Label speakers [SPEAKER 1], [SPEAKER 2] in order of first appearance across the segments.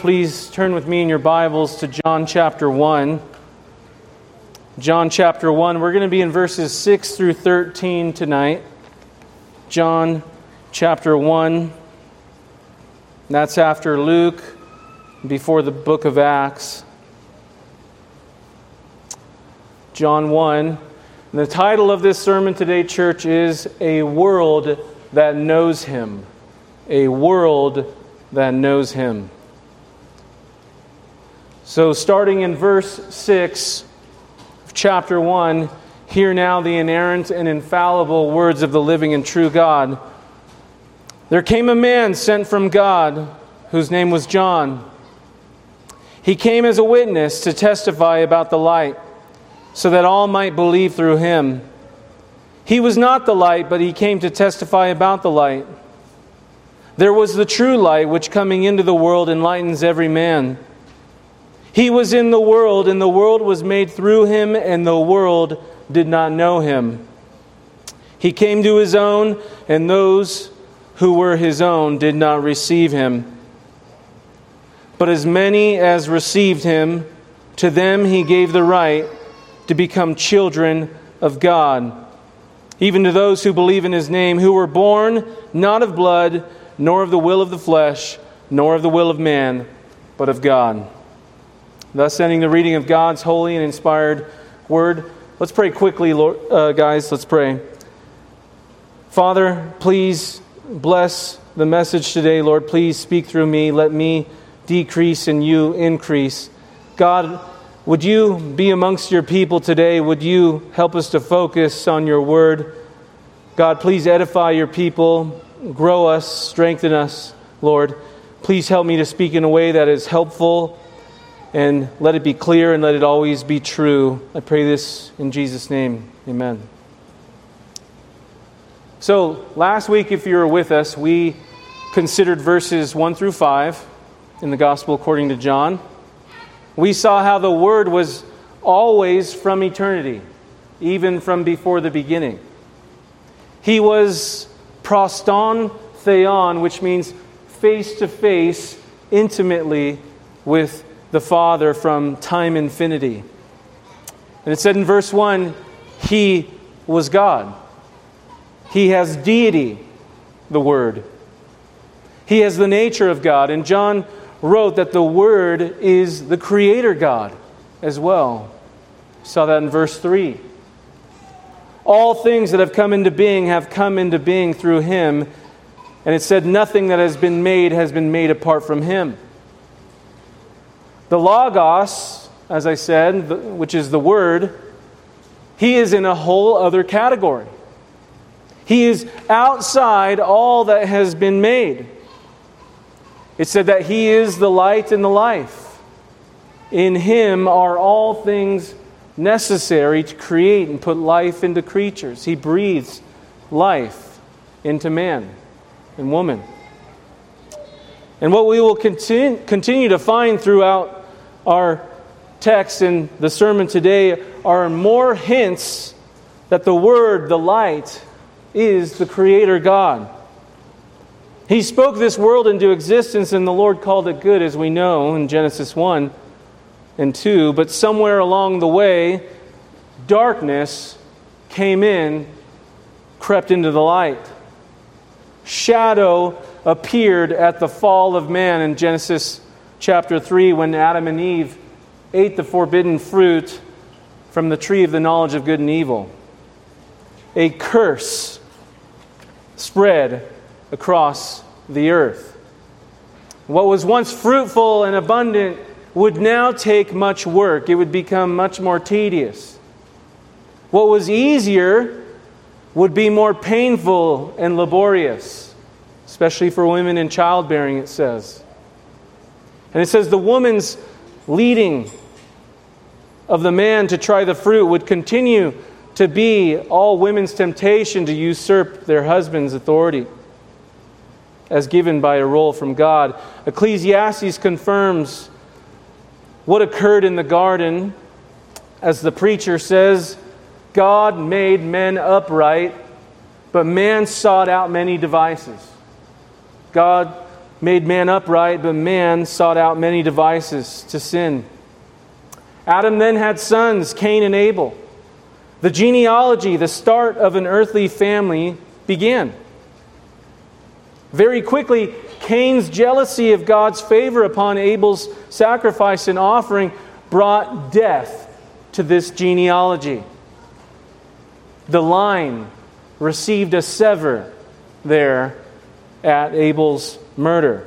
[SPEAKER 1] please turn with me in your Bibles to John chapter 1. John chapter 1. We're going to be in verses 6 through 13 tonight. John chapter 1. That's after Luke, before the book of Acts. John 1. And the title of this sermon today, church, is A World That Knows Him. A World That Knows Him. So starting in verse 6 of chapter 1, hear now the inerrant and infallible words of the living and true God. There came a man sent from God, whose name was John. He came as a witness to testify about the light, so that all might believe through him. He was not the light, but he came to testify about the light. There was the true light, which coming into the world enlightens every man. He was in the world, and the world was made through him, and the world did not know him. He came to his own, and those who were his own did not receive him. But as many as received him, to them he gave the right to become children of God, even to those who believe in his name, who were born not of blood, nor of the will of the flesh, nor of the will of man, but of God. Thus ending the reading of God's holy and inspired word. Let's pray quickly, Lord, guys. Let's pray. Father, please bless the message today, Lord. Please speak through me. Let me decrease and you increase. God, would you be amongst your people today? Would you help us to focus on your word? God, please edify your people. Grow us, strengthen us, Lord. Please help me to speak in a way that is helpful, and let it be clear and let it always be true. I pray this in Jesus' name. Amen. So, last week, if you were with us, we considered verses 1 through 5 in the Gospel according to John. We saw how the Word was always from eternity, even from before the beginning. He was proston theon, which means face to face, intimately with the Father from time infinity. And it said in verse 1, He was God. He has deity, the Word. He has the nature of God. And John wrote that the Word is the Creator God as well. We saw that in verse 3. All things that have come into being through Him. And it said nothing that has been made apart from Him. The Logos, as I said, which is the Word, He is in a whole other category. He is outside all that has been made. It said that He is the light and the life. In Him are all things necessary to create and put life into creatures. He breathes life into man and woman. And what we will continue to find throughout our text in the sermon today are more hints that the Word, the light, is the Creator God. He spoke this world into existence, and the Lord called it good, as we know in Genesis 1 and 2. But somewhere along the way, darkness came in, crept into the light. Shadow appeared at the fall of man in Genesis chapter 3, when Adam and Eve ate the forbidden fruit from the tree of the knowledge of good and evil. A curse spread across the earth. What was once fruitful and abundant would now take much work. It would become much more tedious. What was easier would be more painful and laborious, especially for women in childbearing, it says. And it says the woman's leading of the man to try the fruit would continue to be all women's temptation to usurp their husband's authority as given by a role from God. Ecclesiastes confirms what occurred in the garden. As the preacher says, God made men upright, but man sought out many devices. God made man upright, but man sought out many devices to sin. Adam then had sons, Cain and Abel. The genealogy, the start of an earthly family, began. Very quickly, Cain's jealousy of God's favor upon Abel's sacrifice and offering brought death to this genealogy. The line received a sever there at Abel's murder.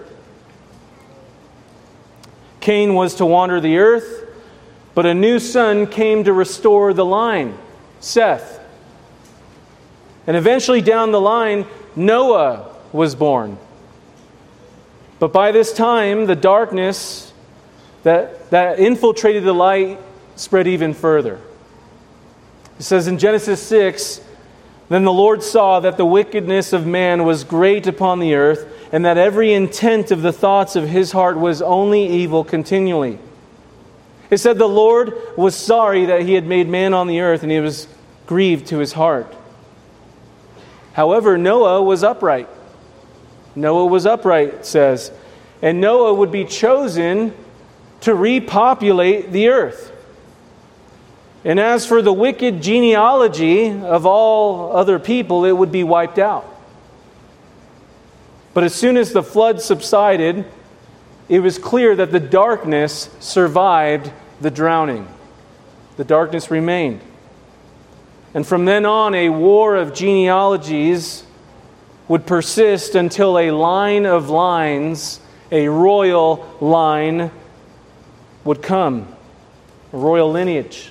[SPEAKER 1] Cain was to wander the earth, but a new son came to restore the line, Seth. And eventually down the line, Noah was born. But by this time, the darkness that infiltrated the light spread even further. It says in Genesis 6, "Then the Lord saw that the wickedness of man was great upon the earth, and that every intent of the thoughts of his heart was only evil continually." It said the Lord was sorry that he had made man on the earth, and he was grieved to his heart. However, Noah was upright. Noah was upright, it says. And Noah would be chosen to repopulate the earth. And as for the wicked genealogy of all other people, it would be wiped out. But as soon as the flood subsided, it was clear that the darkness survived the drowning. The darkness remained. And from then on, a war of genealogies would persist until a line of lines, a royal line, would come. A royal lineage.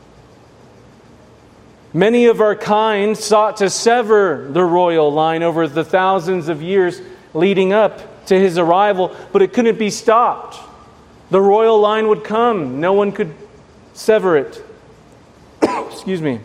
[SPEAKER 1] Many of our kind sought to sever the royal line over the thousands of years leading up to his arrival, but it couldn't be stopped. The royal line would come. No one could sever it. Excuse me.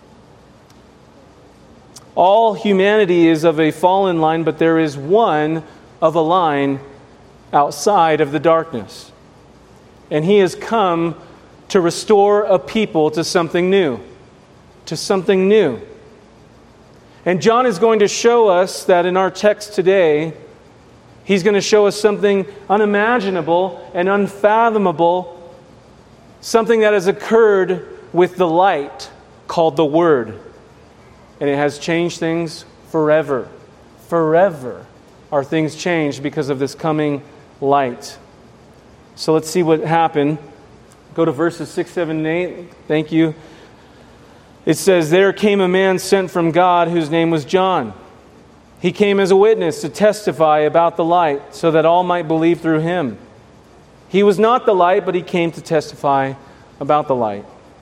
[SPEAKER 1] All humanity is of a fallen line, but there is one of a line outside of the darkness. And he has come to restore a people to something new. To something new. And John is going to show us that in our text today, he's going to show us something unimaginable and unfathomable, something that has occurred with the light called the Word. And it has changed things forever. Forever are things changed because of this coming light. So let's see what happened. Go to verses 6, 7, and 8. Thank you. It says, "There came a man sent from God whose name was John. He came as a witness to testify about the light, so that all might believe through him. He was not the light, but he came to testify about the light."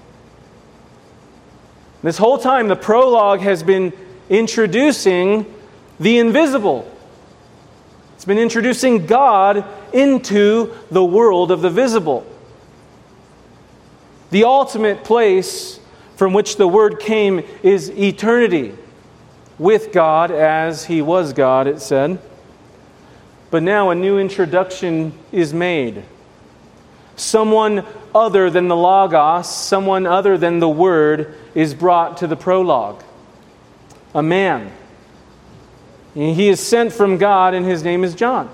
[SPEAKER 1] This whole time, the prologue has been introducing the invisible. It's been introducing God into the world of the visible. The ultimate place from which the Word came is eternity, with God as He was God, it said. But now a new introduction is made. Someone other than the Logos, someone other than the Word, is brought to the prologue. A man. He is sent from God, and his name is John.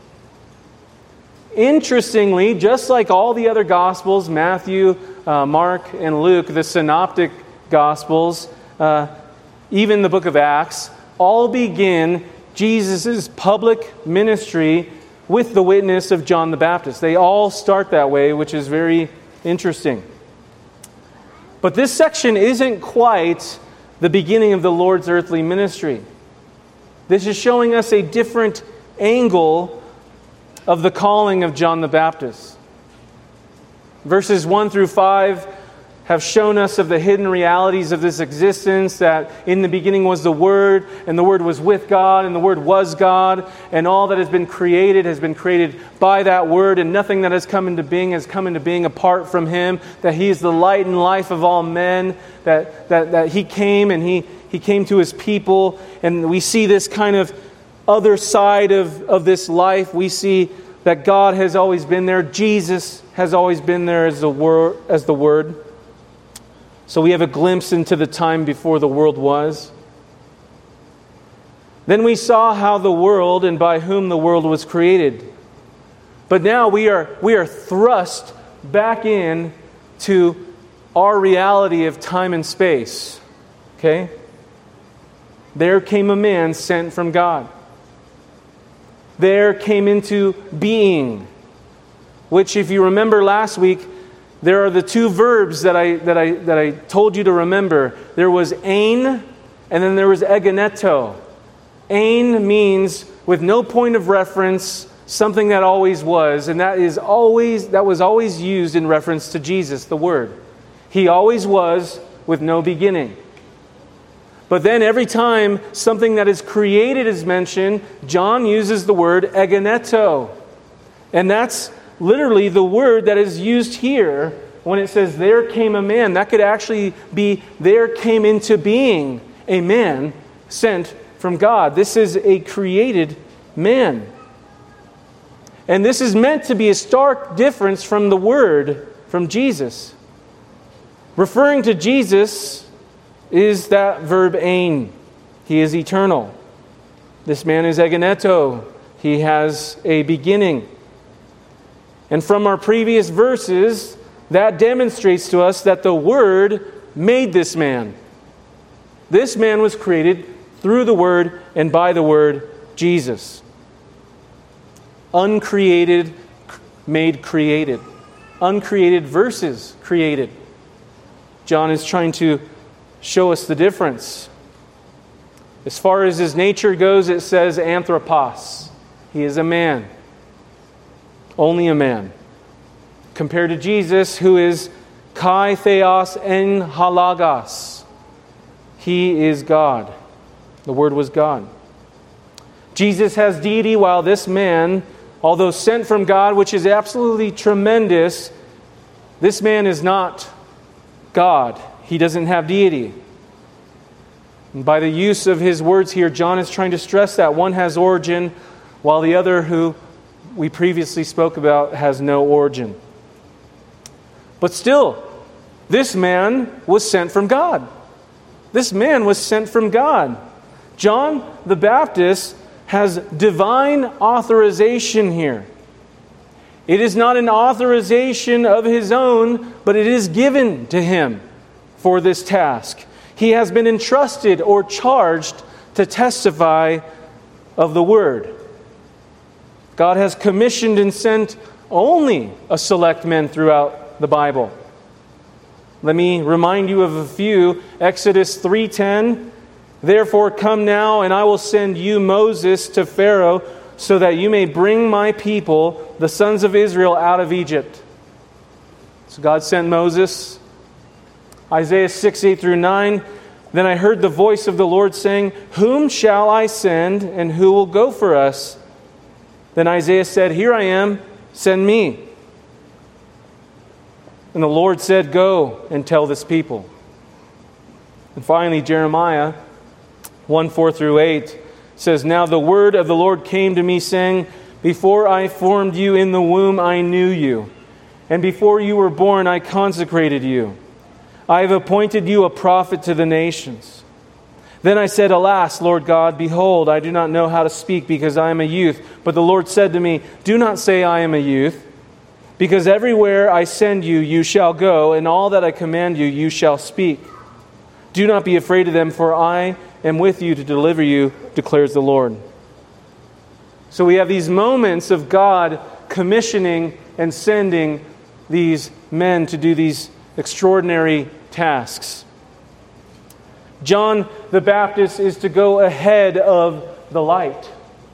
[SPEAKER 1] Interestingly, just like all the other Gospels, Matthew, Mark, and Luke, the synoptic Gospels, even the book of Acts, all begin Jesus' public ministry with the witness of John the Baptist. They all start that way, which is very interesting. But this section isn't quite the beginning of the Lord's earthly ministry. This is showing us a different angle of the calling of John the Baptist. Verses 1 through 5 have shown us of the hidden realities of this existence, that in the beginning was the Word, and the Word was with God, and the Word was God, and all that has been created by that Word, and nothing that has come into being has come into being apart from Him, that He is the light and life of all men, that He came and He came to His people, and we see this kind of other side of this life. We see that God has always been there. Jesus has always been there as the Word. So we have a glimpse into the time before the world was. Then we saw how the world and by whom the world was created. But now we are thrust back in to our reality of time and space. Okay? There came a man sent from God. There came into being, which, if you remember last week, there are the two verbs that I told you to remember. There was ein, and then there was egeneto. Ein means with no point of reference, something that always was, and that was always used in reference to Jesus, the Word. He always was with no beginning. But then every time something that is created is mentioned, John uses the word egeneto. And that's literally the word that is used here when it says, there came a man. That could actually be, there came into being a man sent from God. This is a created man. And this is meant to be a stark difference from the word from Jesus. Referring to Jesus is that verb ein. He is eternal. This man is egeneto. He has a beginning. And from our previous verses, that demonstrates to us that the Word made this man. This man was created through the Word and by the Word, Jesus. Uncreated made created. Uncreated versus created. John is trying to show us the difference. As far as his nature goes, it says anthropos. He is a man. Only a man. Compared to Jesus, who is kai theos en halagos. He is God. The Word was God. Jesus has deity, while this man, although sent from God, which is absolutely tremendous, this man is not God. He doesn't have deity. And by the use of his words here, John is trying to stress that one has origin, while the other, who we previously spoke about, has no origin. But still, this man was sent from God. This man was sent from God. John the Baptist has divine authorization here. It is not an authorization of his own, but it is given to him for this task. He has been entrusted or charged to testify of the Word. God has commissioned and sent only a select men throughout the Bible. Let me remind you of a few. Exodus 3:10, "Therefore come now, and I will send you Moses to Pharaoh, so that you may bring my people, the sons of Israel, out of Egypt." So God sent Moses. Isaiah 6:8-9, "Then I heard the voice of the Lord saying, 'Whom shall I send, and who will go for us?' Then Isaiah said, 'Here I am, send me.' And the Lord said, 'Go and tell this people.'" And finally, Jeremiah 1:4-8 says, "Now the word of the Lord came to me, saying, Before I formed you in the womb, I knew you. And before you were born, I consecrated you. I have appointed you a prophet to the nations. Then I said, Alas, Lord God, behold, I do not know how to speak, because I am a youth. But the Lord said to me, Do not say I am a youth, because everywhere I send you, you shall go, and all that I command you, you shall speak. Do not be afraid of them, for I am with you to deliver you, declares the Lord." So we have these moments of God commissioning and sending these men to do these extraordinary tasks. John the Baptist is to go ahead of the light.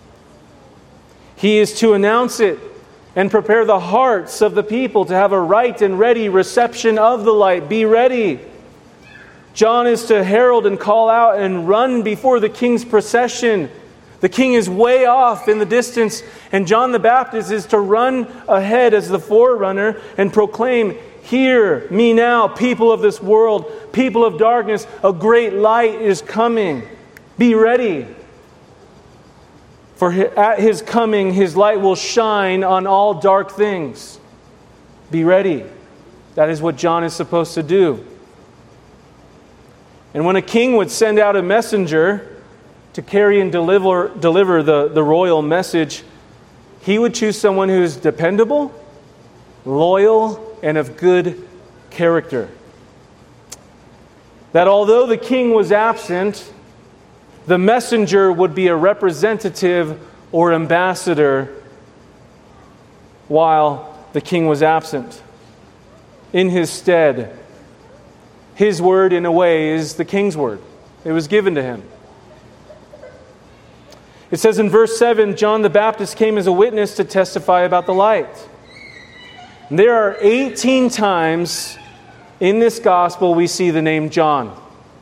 [SPEAKER 1] He is to announce it and prepare the hearts of the people to have a right and ready reception of the light. Be ready. John is to herald and call out and run before the king's procession. The king is way off in the distance, and John the Baptist is to run ahead as the forerunner and proclaim, "Hear me now, people of this world, people of darkness, a great light is coming. Be ready. For at His coming, His light will shine on all dark things." Be ready. That is what John is supposed to do. And when a king would send out a messenger to carry and deliver the royal message, he would choose someone who is dependable, loyal, and of good character. That although the king was absent, the messenger would be a representative or ambassador while the king was absent. In his stead, his word, in a way, is the king's word. It was given to him. It says in verse 7, John the Baptist came as a witness to testify about the light. And there are 18 times in this gospel we see the name John.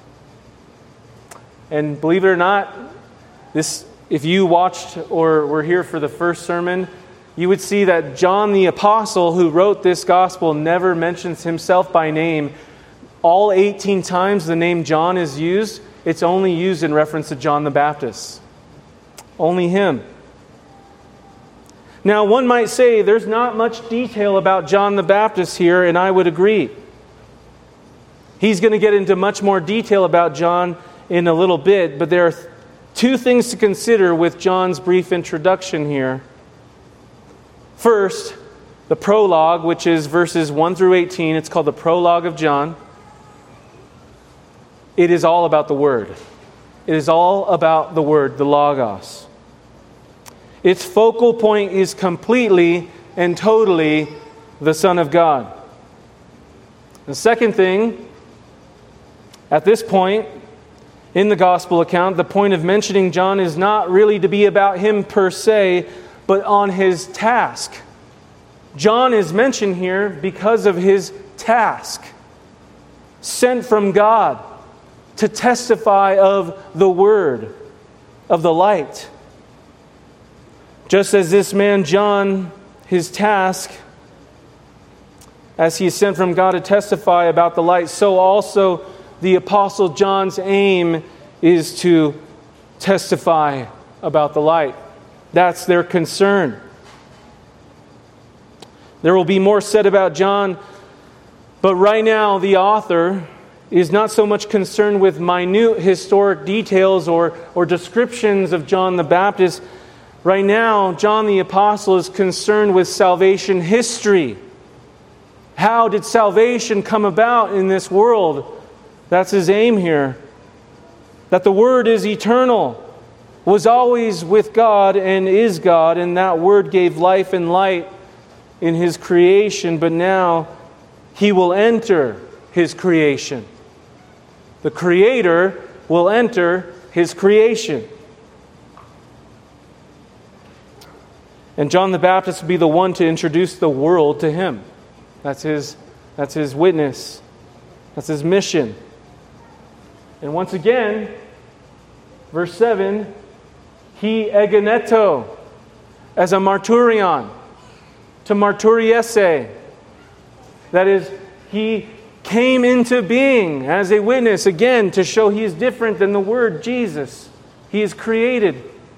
[SPEAKER 1] And believe it or not, if you watched or were here for the first sermon, you would see that John the Apostle, who wrote this gospel, never mentions himself by name. All 18 times the name John is used, it's only used in reference to John the Baptist. Only him. Now, one might say there's not much detail about John the Baptist here, and I would agree. He's going to get into much more detail about John in a little bit, but there are two things to consider with John's brief introduction here. First, the prologue, which is verses 1 through 18. It's called the prologue of John. It is all about the Word. It is all about the Word, the Logos. Its focal point is completely and totally the Son of God. The second thing, at this point in the Gospel account, the point of mentioning John is not really to be about him per se, but on his task. John is mentioned here because of his task, sent from God to testify of the Word, of the light. Just as this man John, his task, as he is sent from God to testify about the light, so also the Apostle John's aim is to testify about the light. That's their concern. There will be more said about John, but right now the author is not so much concerned with minute historic details or descriptions of John the Baptist. Right now, John the Apostle is concerned with salvation history. How did salvation come about in this world? That's his aim here. That the Word is eternal, was always with God and is God, and that Word gave life and light in His creation, but now He will enter His creation. The Creator will enter His creation. And John the Baptist will be the one to introduce the world to Him. That's his witness. That's his mission. And once again, verse 7, he egeneto, as a marturion, to marturiese. That is, he came into being as a witness, again, to show he is different than the Word, Jesus. He is created.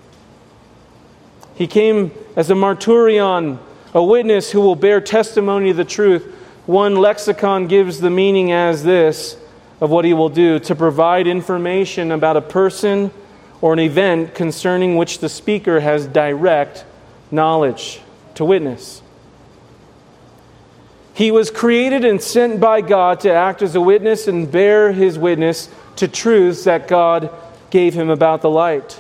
[SPEAKER 1] He came as a marturion, a witness who will bear testimony of the truth. One lexicon gives the meaning as this of what he will do: to provide information about a person or an event concerning which the speaker has direct knowledge, to witness. He was created and sent by God to act as a witness and bear his witness to truths that God gave him about the light.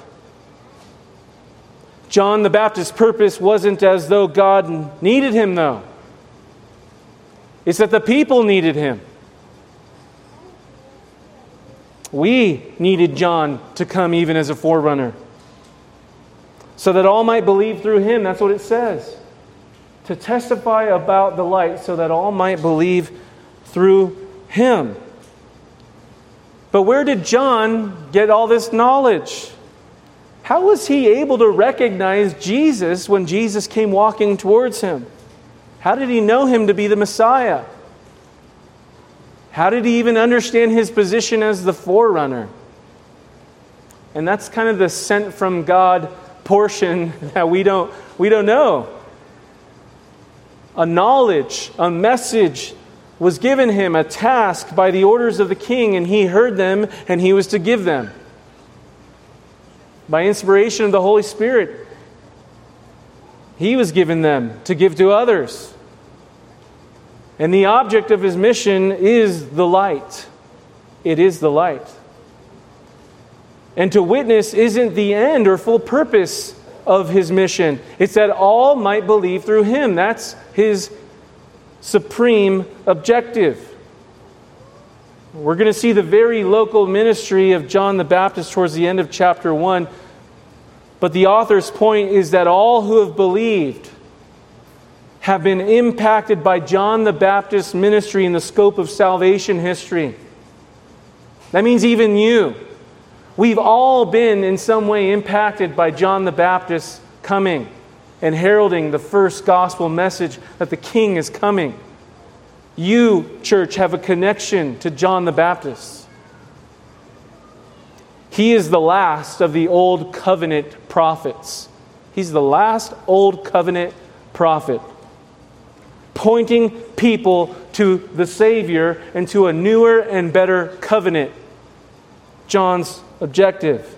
[SPEAKER 1] John the Baptist's purpose wasn't as though God needed him, though. It's that the people needed him. We needed John to come even as a forerunner, so that all might believe through him. That's what it says. To testify about the light, so that all might believe through him. But where did John get all this knowledge? How was he able to recognize Jesus when Jesus came walking towards him? How did he know him to be the Messiah? How did he even understand his position as the forerunner? And that's kind of the sent from God portion that we don't know. A knowledge, a message was given him, a task by the orders of the king, and he heard them and he was to give them. by inspiration of the Holy Spirit. He was given them to give to others. And the object of his mission is the light. It is the light. And to witness isn't the end or full purpose of his mission. It's that all might believe through him. That's his supreme objective. We're going to see the very local ministry of John the Baptist towards the end of chapter 1. But the author's point is that all who have believed have been impacted by John the Baptist's ministry in the scope of salvation history. That means even you. We've all been in some way impacted by John the Baptist coming and heralding the first gospel message that the King is coming. You, church, have a connection to John the Baptist. He is the last of the Old Covenant prophets. He's the last Old Covenant prophet, pointing people to the Savior and to a newer and better covenant. John's objective.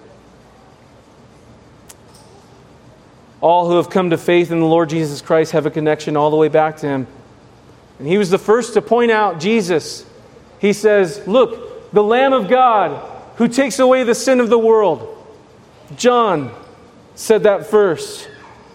[SPEAKER 1] All who have come to faith in the Lord Jesus Christ have a connection all the way back to Him. And he was the first to point out Jesus. He says, look, the Lamb of God who takes away the sin of the world. John said that first.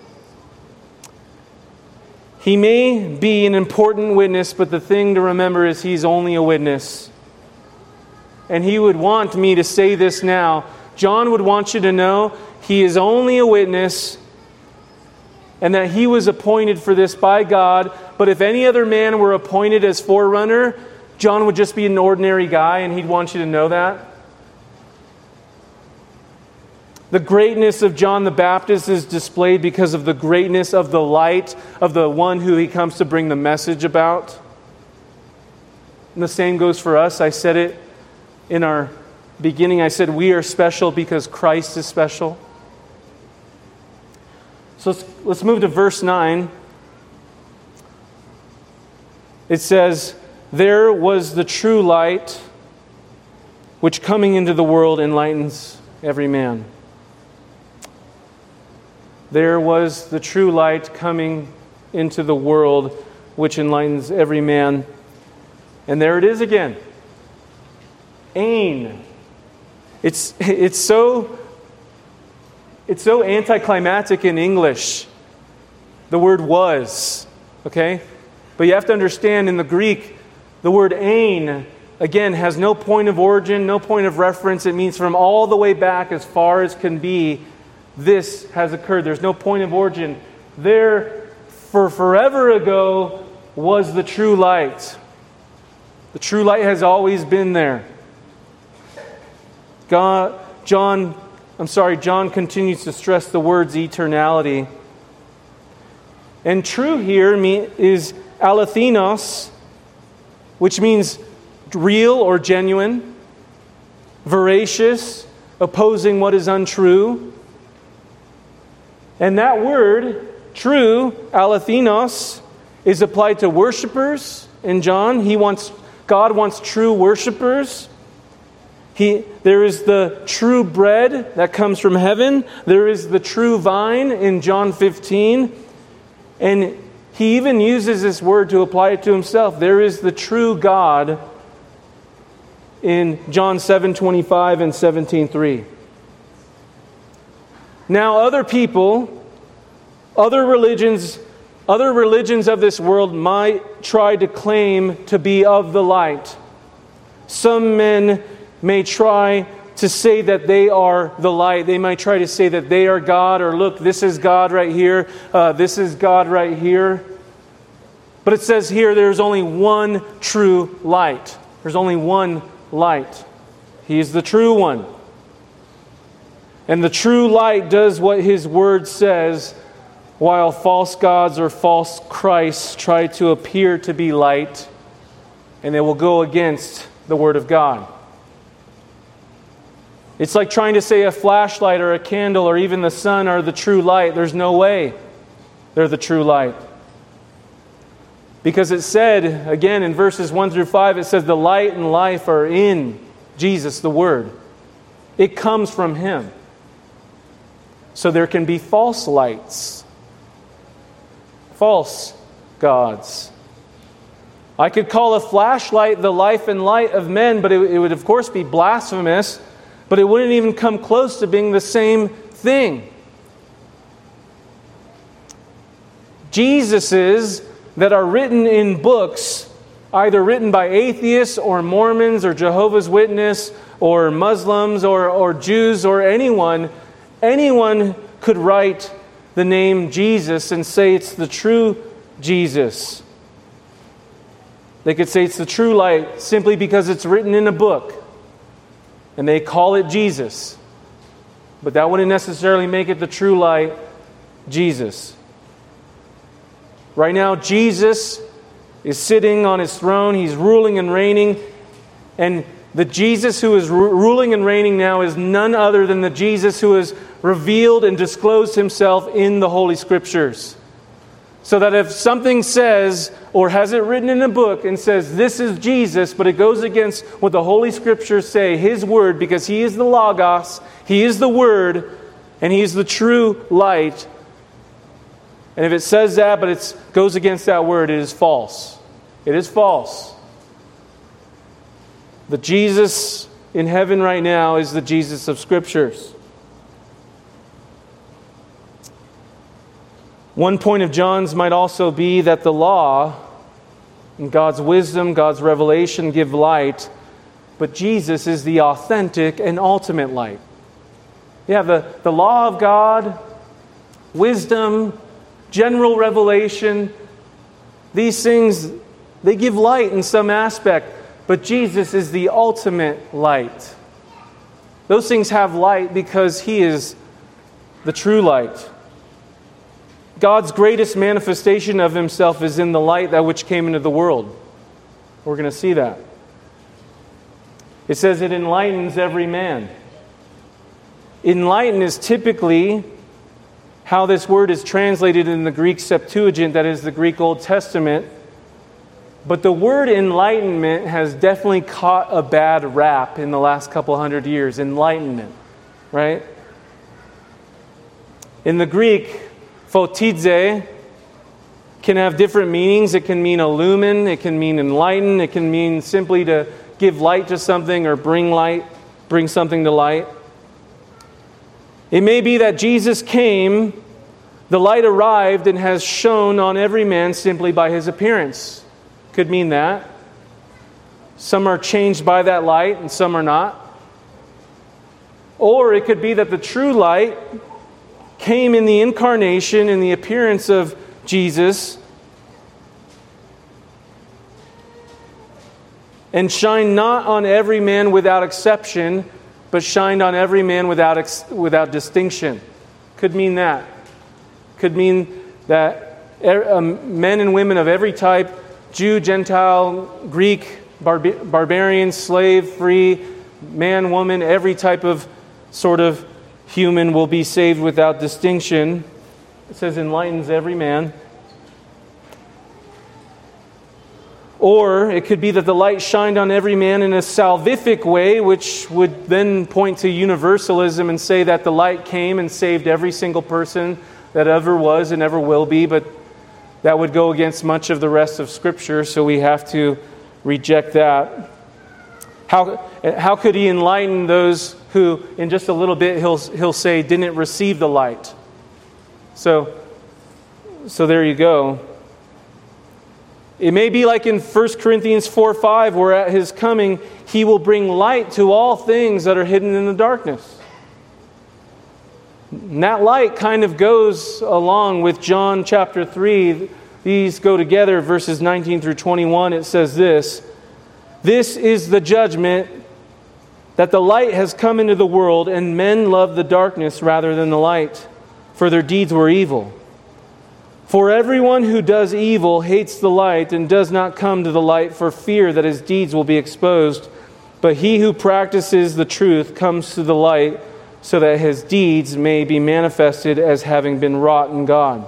[SPEAKER 1] He may be an important witness, but the thing to remember is he's only a witness. And he would want me to say this now. John would want you to know he is only a witness and that he was appointed for this by God. But if any other man were appointed as forerunner, John would just be an ordinary guy, and he'd want you to know that. The greatness of John the Baptist is displayed because of the greatness of the light of the one who he comes to bring the message about. And the same goes for us. I said it in our beginning. I said we are special because Christ is special. So let's move to verse 9. It says, there was the true light, which coming into the world enlightens every man. There was the true light coming into the world, which enlightens every man. And there it is again. Ain. It's so anticlimactic in English. The word was, okay? But you have to understand in the Greek, the word ain, again, has no point of origin, no point of reference. It means from all the way back as far as can be, this has occurred. There's no point of origin. There, for forever ago, was the true light. The true light has always been there. John continues to stress the words eternality. And true here is alethinos, which means real or genuine, veracious, opposing what is untrue. And that word, true, alethinos, is applied to worshipers in John. God wants true worshipers. There is the true bread that comes from heaven. There is the true vine in John 15. And he even uses this word to apply it to himself. There is the true God in John 7:25 and 17:3. Now other people, other religions of this world might try to claim to be of the light. Some men may try to say that they are the light. They might try to say that they are God, or look, this is God right here, this is God right here. But it says here there's only one true light. There's only one light. He is the true one. And the true light does what His Word says, while false gods or false Christs try to appear to be light, and they will go against the Word of God. It's like trying to say a flashlight or a candle or even the sun are the true light. There's no way they're the true light. Because it said, again in verses 1 through 5, it says the light and life are in Jesus, the Word. It comes from Him. So there can be false lights, false gods. I could call a flashlight the life and light of men, but it would of course be blasphemous, but it wouldn't even come close to being the same thing. Jesuses that are written in books, either written by atheists or Mormons or Jehovah's Witnesses or Muslims or Jews or anyone could write the name Jesus and say it's the true Jesus. They could say it's the true light simply because it's written in a book. And they call it Jesus. But that wouldn't necessarily make it the true light, Jesus. Right now, Jesus is sitting on His throne. He's ruling and reigning. And the Jesus who is ruling and reigning now is none other than the Jesus who has revealed and disclosed Himself in the Holy Scriptures. So that if something says, or has it written in a book and says, this is Jesus, but it goes against what the Holy Scriptures say, His Word, because He is the Logos, He is the Word, and He is the true light. And if it says that, but it goes against that Word, it is false. It is false. The Jesus in heaven right now is the Jesus of Scriptures. One point of John's might also be that the law and God's wisdom, God's revelation give light, but Jesus is the authentic and ultimate light. You have the law of God, wisdom, general revelation. These things, they give light in some aspect, but Jesus is the ultimate light. Those things have light because He is the true light. God's greatest manifestation of Himself is in the light that which came into the world. We're going to see that. It says it enlightens every man. Enlighten is typically how this word is translated in the Greek Septuagint, that is the Greek Old Testament. But the word enlightenment has definitely caught a bad rap in the last couple hundred years. Enlightenment, right? In the Greek, photidze can have different meanings. It can mean illumine, it can mean enlighten, it can mean simply to give light to something or bring something to light. It may be that Jesus came, the light arrived and has shone on every man simply by His appearance. Could mean that. Some are changed by that light and some are not. Or it could be that the true light came in the incarnation, in the appearance of Jesus, and shined not on every man without exception, but shined on every man without distinction. Could mean that. Could mean that men and women of every type, Jew, Gentile, Greek, barbarian, slave, free, man, woman, every type of sort of human will be saved without distinction. It says enlightens every man. Or it could be that the light shined on every man in a salvific way, which would then point to universalism and say that the light came and saved every single person that ever was and ever will be, but that would go against much of the rest of Scripture, so we have to reject that. How could He enlighten those who, in just a little bit, he'll say, didn't receive the light? So there you go. It may be like in 1 Corinthians 4:5, where at His coming, He will bring light to all things that are hidden in the darkness. And that light kind of goes along with John chapter 3. These go together, verses 19 through 21. It says this: "This is the judgment, that the light has come into the world, and men love the darkness rather than the light, for their deeds were evil. For everyone who does evil hates the light and does not come to the light for fear that his deeds will be exposed. But he who practices the truth comes to the light, so that his deeds may be manifested as having been wrought in God."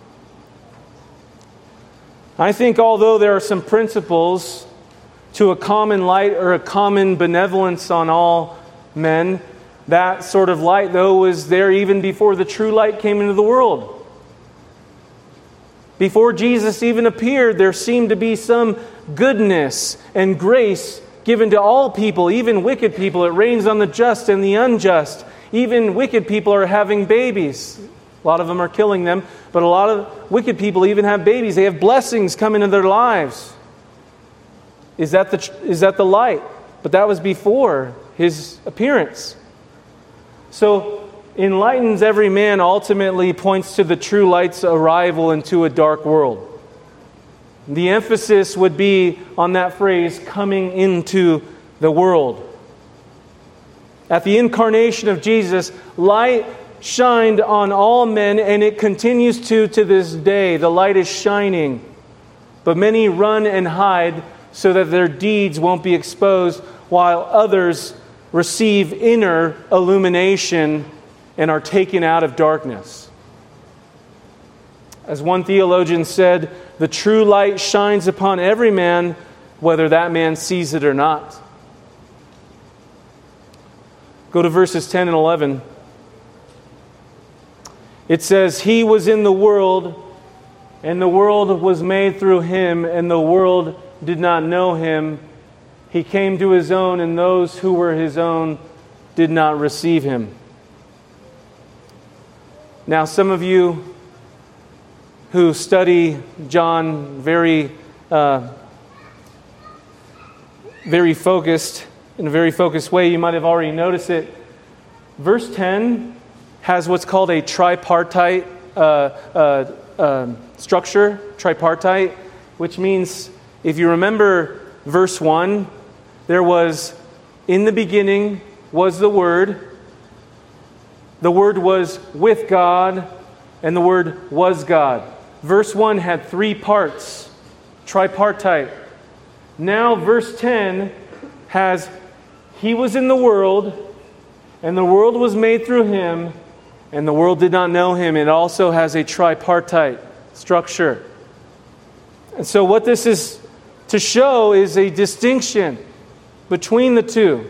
[SPEAKER 1] I think although there are some principles to a common light or a common benevolence on all men, That sort of light, though, was there even before the true light came into the world. Before Jesus even appeared, there seemed to be some goodness and grace given to all people, even wicked people. It rains on the just and the unjust. Even wicked people are having babies. A lot of them are killing them, but a lot of wicked people even have babies. They have blessings come into their lives. Is that the light? But that was before His appearance. So, enlightens every man ultimately points to the true light's arrival into a dark world. The emphasis would be on that phrase, coming into the world. At the incarnation of Jesus, light shined on all men, and it continues to this day. The light is shining, but many run and hide so that their deeds won't be exposed, while others receive inner illumination and are taken out of darkness. As one theologian said, the true light shines upon every man, whether that man sees it or not. Go to verses 10 and 11. It says, He was in the world, and the world was made through Him, and the world did not know Him. He came to His own, and those who were His own did not receive Him. Now, some of you who study John very focused, in a very focused way, you might have already noticed it. Verse 10 has what's called a tripartite structure, tripartite, which means, if you remember verse 1, there was, in the beginning was the Word was with God, and the Word was God. Verse 1 had 3 parts, tripartite. Now verse 10 has, He was in the world, and the world was made through Him, and the world did not know Him. It also has a tripartite structure. And so what this is to show is a distinction between the two.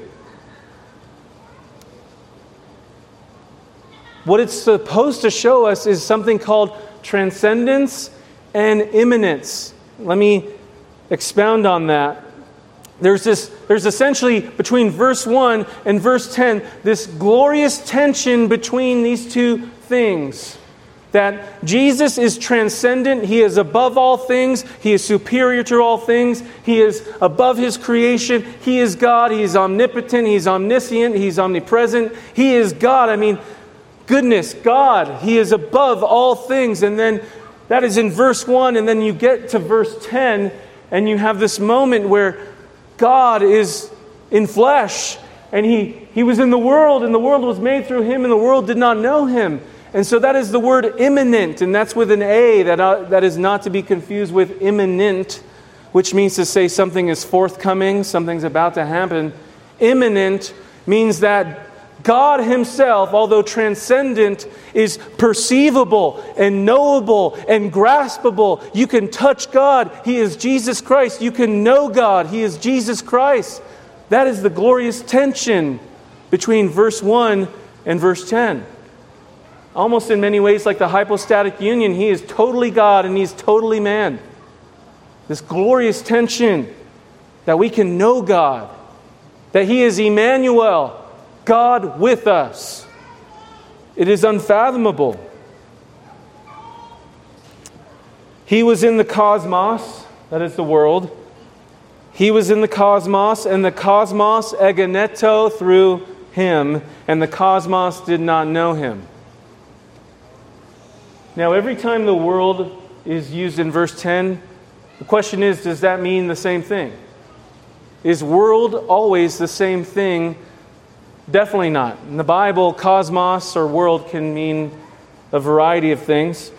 [SPEAKER 1] What it's supposed to show us is something called transcendence and immanence. Let me expound on that. There's essentially, between verse 1 and verse 10, this glorious tension between these two things. That Jesus is transcendent, He is above all things, He is superior to all things, He is above His creation, He is God, He is omnipotent, He is omniscient, He is omnipresent, He is God. I mean, goodness, God, He is above all things. And then that is in verse 1, and then you get to verse 10, and you have this moment where God is in flesh, and He was in the world, and the world was made through Him, and the world did not know Him. And so that is the word immanent, and that's with an A, that is not to be confused with imminent, which means to say something is forthcoming, something's about to happen. Immanent means that God Himself, although transcendent, is perceivable and knowable and graspable. You can touch God. He is Jesus Christ. You can know God. He is Jesus Christ. That is the glorious tension between verse 1 and verse 10. Almost in many ways like the hypostatic union, He is totally God and He's totally man. This glorious tension that we can know God, that He is Emmanuel, God with us. It is unfathomable. He was in the cosmos, that is the world. He was in the cosmos, and the cosmos egeneto through Him, and the cosmos did not know Him. Now, every time the world is used in verse 10, the question is, does that mean the same thing? Is world always the same thing? Definitely not. In the Bible, cosmos or world can mean a variety of things.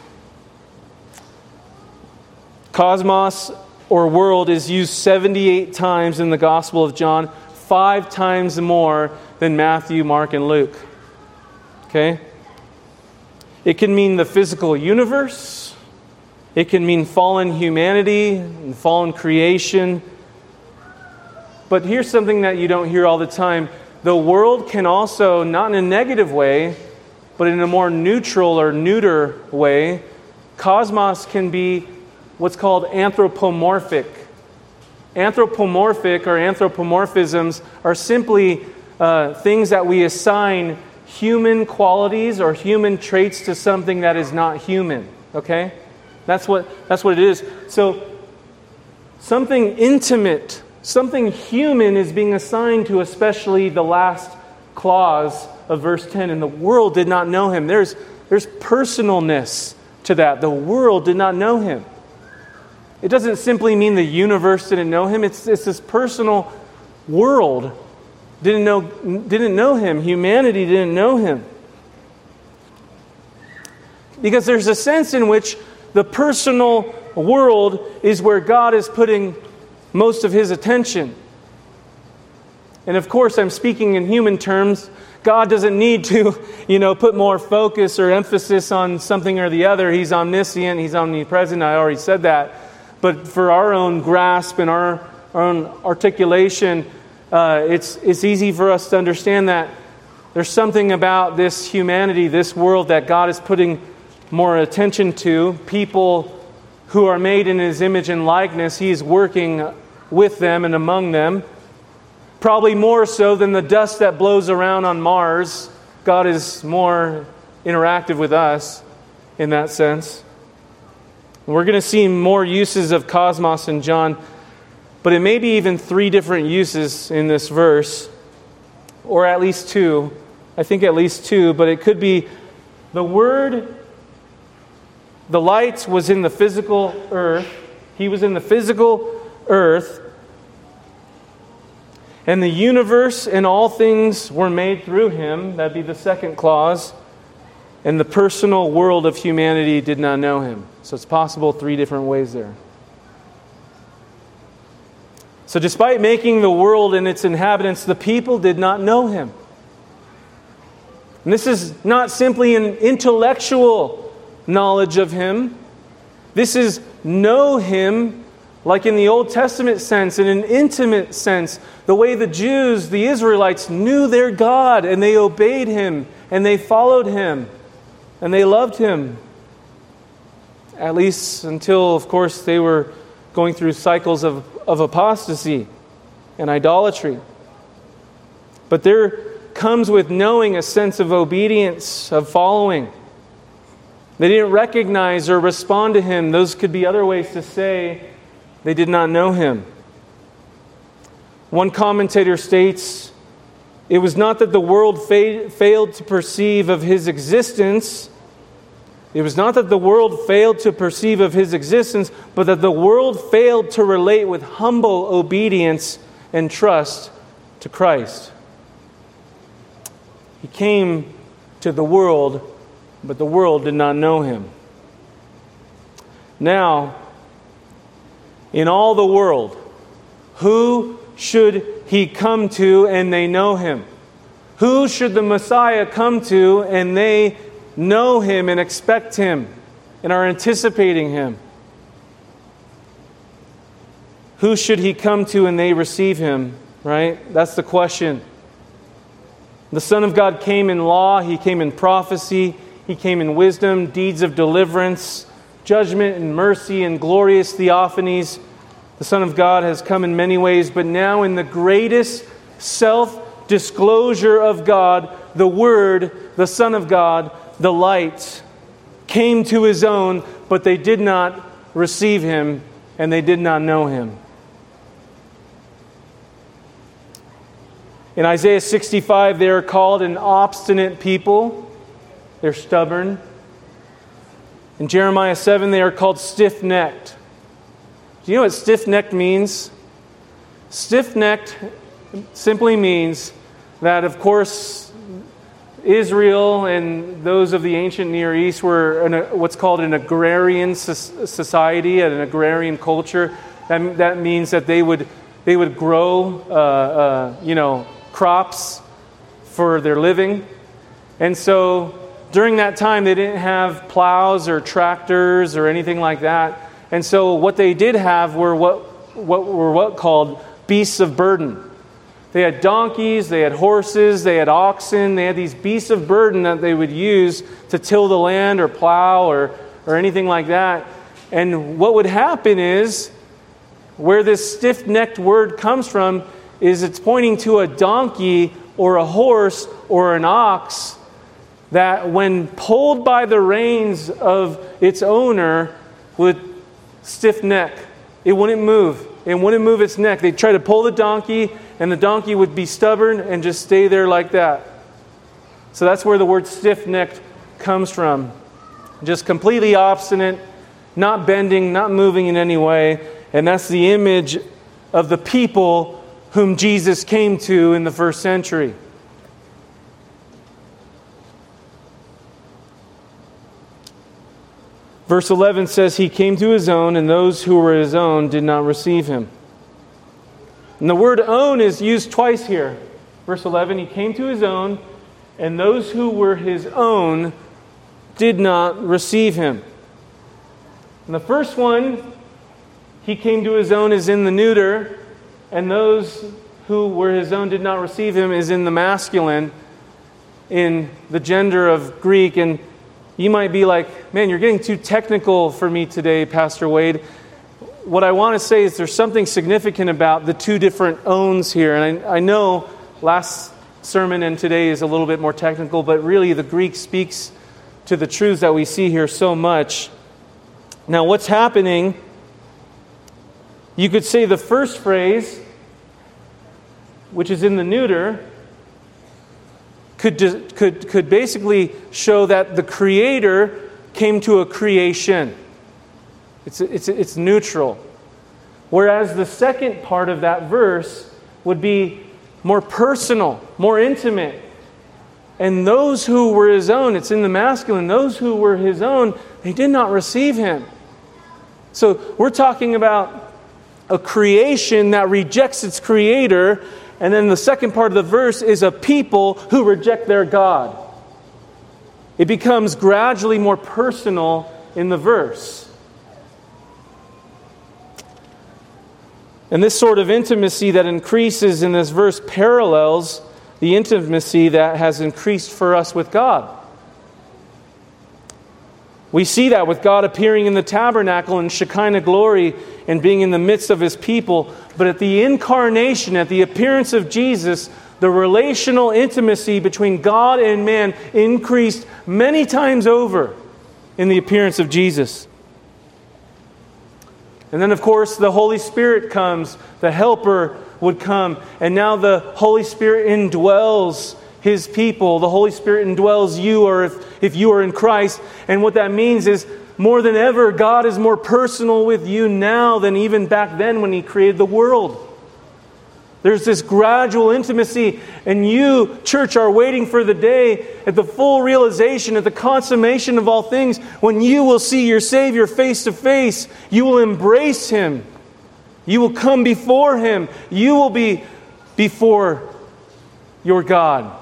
[SPEAKER 1] Cosmos or world is used 78 times in the Gospel of John, 5 times more than Matthew, Mark, and Luke. Okay? It can mean the physical universe. It can mean fallen humanity and fallen creation. But here's something that you don't hear all the time. the world can also, not in a negative way, but in a more neutral or neuter way, cosmos can be what's called anthropomorphic. Anthropomorphic or anthropomorphisms are simply things that we assign human qualities or human traits to something that is not human. Okay? That's what it is. So something intimate, something human is being assigned to especially the last clause of verse 10. And the world did not know him. There's personalness to that. The world did not know him. It doesn't simply mean the universe didn't know him. It's this personal world didn't know him. Humanity didn't know him. Because there's a sense in which the personal world is where God is putting most of his attention. And of course, I'm speaking in human terms. God doesn't need to, put more focus or emphasis on something or the other. He's omniscient, he's omnipresent. I already said that. But for our own grasp and our own articulation, it's easy for us to understand that there's something about this humanity, this world, that God is putting more attention to. People who are made in his image and likeness, he's working with them and among them. Probably more so than the dust that blows around on Mars. God is more interactive with us in that sense. We're going to see more uses of cosmos in John, but it may be even 3 different uses in this verse, or at least 2. I think at least 2, but it could be the Word. The light was in the physical earth. He was in the physical earth. And the universe and all things were made through him. That'd be the second clause. And the personal world of humanity did not know him. So it's possible 3 different ways there. So despite making the world and its inhabitants, the people did not know him. And this is not simply an intellectual knowledge of him. This is know him, like in the Old Testament sense, in an intimate sense. The way the Jews, the Israelites, knew their God, and they obeyed him, and they followed him, and they loved him. At least until, of course, they were going through cycles of apostasy and idolatry. But there comes with knowing a sense of obedience, of following. They didn't recognize or respond to him. Those could be other ways to say they did not know him. One commentator states, it was not that the world failed to perceive of his existence. It was not that the world failed to perceive of his existence, but that the world failed to relate with humble obedience and trust to Christ. He came to the world, but the world did not know him. Now, in all the world, who should he come to and they know him? Who should the Messiah come to and they know him and expect him and are anticipating him? Who should he come to and they receive him? Right? That's the question. The Son of God came in law, he came in prophecy, he came in wisdom, deeds of deliverance, judgment and mercy and glorious theophanies. The Son of God has come in many ways, but now in the greatest self-disclosure of God, the Word, the Son of God, the light, came to his own, but they did not receive him and they did not know him. In Isaiah 65, they are called an obstinate people. They're stubborn. In Jeremiah 7, they are called stiff-necked. Do you know what stiff-necked means? Stiff-necked simply means that, of course, Israel and those of the ancient Near East were what's called an agrarian society, an agrarian culture. That means that they would grow, crops for their living. And so during that time, they didn't have plows or tractors or anything like that. And so what they did have were what called beasts of burden. They had donkeys, they had horses, they had oxen, they had these beasts of burden that they would use to till the land or plow or anything like that. And what would happen is, where this stiff-necked word comes from, is it's pointing to a donkey or a horse or an ox that when pulled by the reins of its owner would stiff neck. It wouldn't move. It wouldn't move its neck. They'd try to pull the donkey, and the donkey would be stubborn and just stay there like that. So that's where the word stiff-necked comes from. Just completely obstinate, not bending, not moving in any way. And that's the image of the people whom Jesus came to in the first century. Verse 11 says, He came to His own, and those who were His own did not receive Him. And the word own is used twice here. Verse 11, He came to His own, and those who were His own did not receive Him. And the first one, He came to His own, is in the neuter, and those who were His own did not receive Him is in the masculine, in the gender of Greek. And you might be like, man, you're getting too technical for me today, Pastor Wade. What I want to say is there's something significant about the two different owns here. And I know last sermon and today is a little bit more technical, but really the Greek speaks to the truths that we see here so much. Now, what's happening, you could say the first phrase, which is in the neuter, could basically show that the Creator came to a creation. It's neutral. Whereas the second part of that verse would be more personal, more intimate. And those who were His own, it's in the masculine, those who were His own, they did not receive Him. So we're talking about a creation that rejects its Creator. And then the second part of the verse is a people who reject their God. It becomes gradually more personal in the verse. And this sort of intimacy that increases in this verse parallels the intimacy that has increased for us with God. We see that with God appearing in the tabernacle in Shekinah glory and being in the midst of His people. But at the incarnation, at the appearance of Jesus, the relational intimacy between God and man increased many times over in the appearance of Jesus. And then, of course, the Holy Spirit comes. The Helper would come. And now the Holy Spirit indwells His people. The Holy Spirit indwells you, or if you are in Christ. And what that means is, more than ever, God is more personal with you now than even back then when He created the world. There's this gradual intimacy, and you, church, are waiting for the day at the full realization, at the consummation of all things, when you will see your Savior face to face. You will embrace Him. You will come before Him. You will be before your God.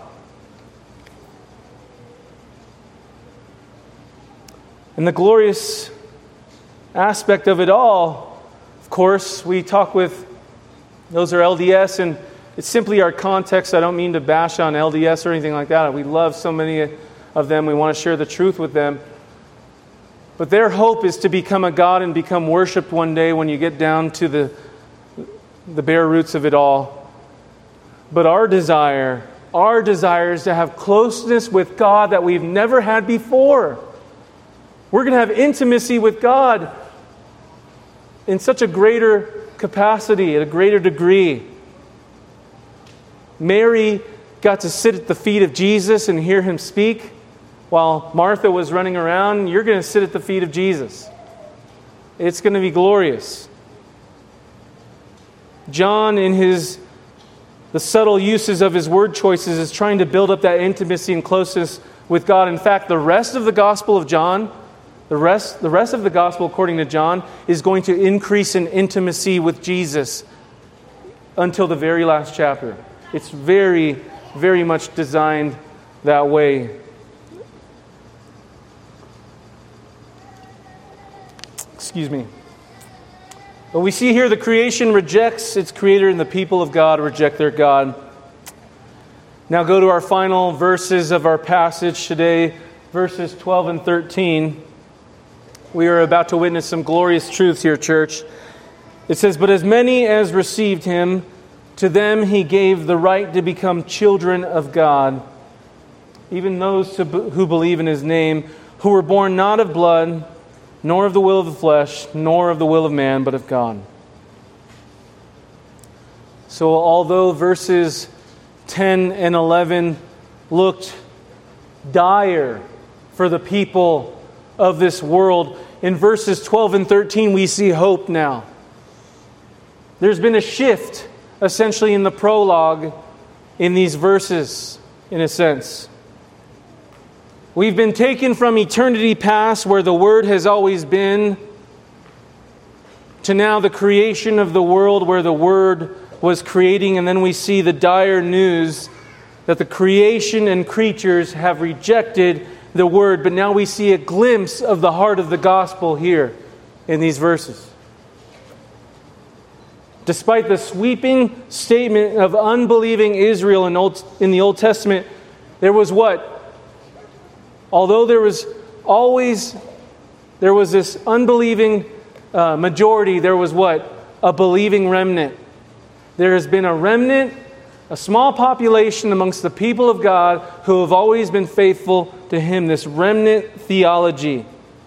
[SPEAKER 1] And the glorious aspect of it all, of course, we talk with, those are LDS, and it's simply our context. I don't mean to bash on LDS or anything like that. We love so many of them. We want to share the truth with them. But their hope is to become a God and become worshipped one day when you get down to the bare roots of it all. But our desire is to have closeness with God that we've never had before. We're going to have intimacy with God in such a greater capacity, at a greater degree. Mary got to sit at the feet of Jesus and hear Him speak, while Martha was running around. You're going to sit at the feet of Jesus. It's going to be glorious. John, in the subtle uses of his word choices, is trying to build up that intimacy and closeness with God. In fact, the rest of the Gospel of John, the rest of the Gospel according to John, is going to increase in intimacy with Jesus until the very last chapter. It's very, very much designed that way. Excuse me. But we see here the creation rejects its creator and the people of God reject their God. Now go to our final verses of our passage today, verses 12 and 13. We are about to witness some glorious truths here, church. It says, "But as many as received him, to them he gave the right to become children of God, even those who believe in his name, who were born not of blood, nor of the will of the flesh, nor of the will of man, but of God." So although verses 10 and 11 looked dire for the people of this world, in verses 12 and 13 we see hope now. There's been a shift essentially in the prologue in these verses, in a sense. We've been taken from eternity past, where the Word has always been, to now the creation of the world, where the Word was creating, and then we see the dire news that the creation and creatures have rejected the Word. But now we see a glimpse of the heart of the gospel here in these verses. Despite the sweeping statement of unbelieving Israel in the Old Testament, there was what? Although there was this unbelieving majority, there was what? A believing remnant. There has been a remnant, a small population amongst the people of God who have always been faithful to Him, this remnant theology.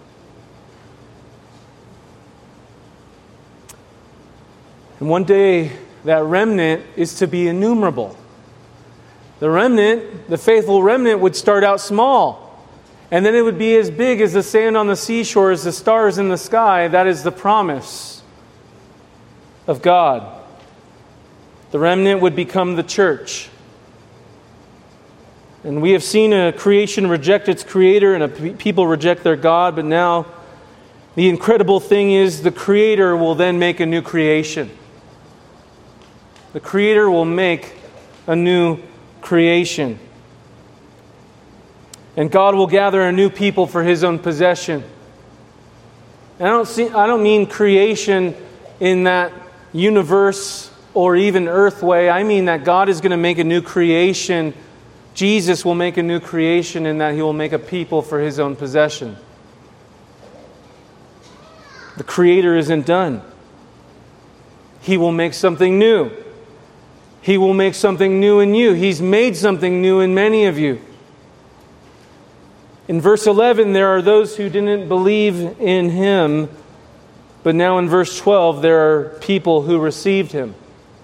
[SPEAKER 1] And one day, that remnant is to be innumerable. The remnant, the faithful remnant, would start out small. And then it would be as big as the sand on the seashore, as the stars in the sky. That is the promise of God. The remnant would become the church. And we have seen a creation reject its creator and a people reject their God. But now the incredible thing is the creator will then make a new creation. The creator will make a new creation. And God will gather a new people for His own possession. And I don't mean creation in that universe or even earth way. I mean that God is going to make a new creation. Jesus will make a new creation in that He will make a people for His own possession. The Creator isn't done. He will make something new. He will make something new in you. He's made something new in many of you. In verse 11, there are those who didn't believe in Him, but now in verse 12, there are people who received Him.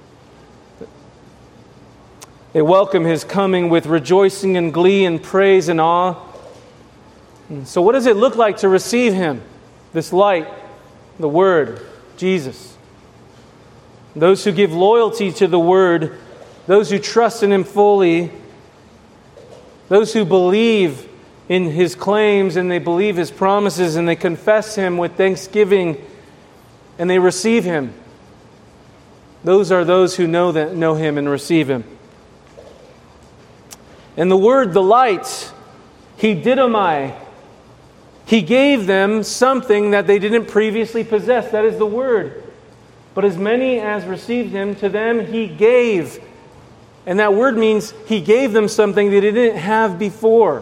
[SPEAKER 1] They welcome His coming with rejoicing and glee and praise and awe. So what does it look like to receive Him? This light, the Word, Jesus. Those who give loyalty to the Word, those who trust in Him fully, those who believe in His claims and they believe His promises and they confess Him with thanksgiving and they receive Him. Those are those who know Him and receive Him. And the Word, the light, He didymai. He gave them something that they didn't previously possess. That is the Word. But as many as received Him, to them He gave. And that word means He gave them something that they didn't have before.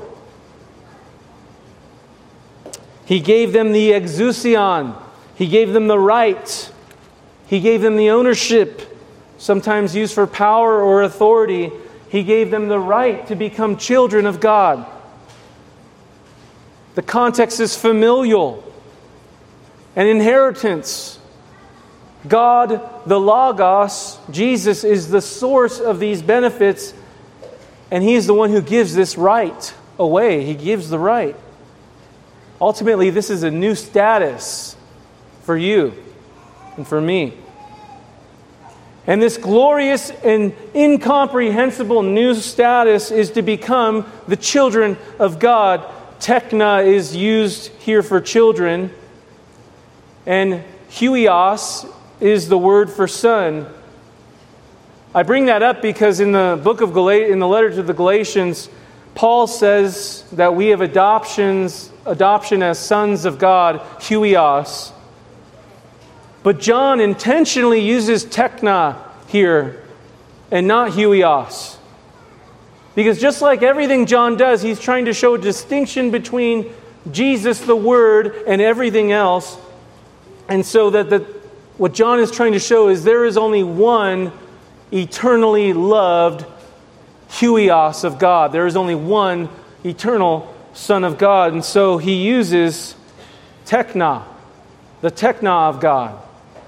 [SPEAKER 1] He gave them the exousion. He gave them the right. He gave them the ownership, sometimes used for power or authority. He gave them the right to become children of God. The context is familial, an inheritance. God, the Logos, Jesus, is the source of these benefits, and He is the one who gives this right away. He gives the right. Ultimately, this is a new status for you and for me. And this glorious and incomprehensible new status is to become the children of God. Tekna is used here for children, and huios is the word for son. I bring that up because in the book of in the letter to the Galatians, Paul says that we have adoption as sons of God, huios. But John intentionally uses tekna here and not huios. Because just like everything John does, he's trying to show a distinction between Jesus, the Word, and everything else. And so that what John is trying to show is there is only one eternally loved huios of God. There is only one eternal Son of God. And so he uses tekna, the tekna of God.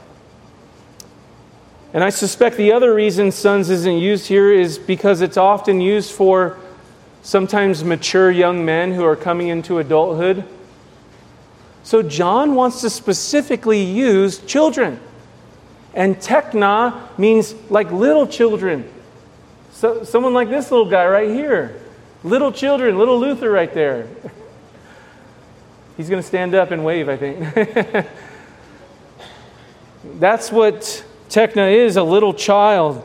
[SPEAKER 1] And I suspect the other reason sons isn't used here is because it's often used for sometimes mature young men who are coming into adulthood. So John wants to specifically use children. And tekna means like little children. So someone like this little guy right here. Little children, little Luther right there. He's going to stand up and wave, I think. That's what tekna is, a little child.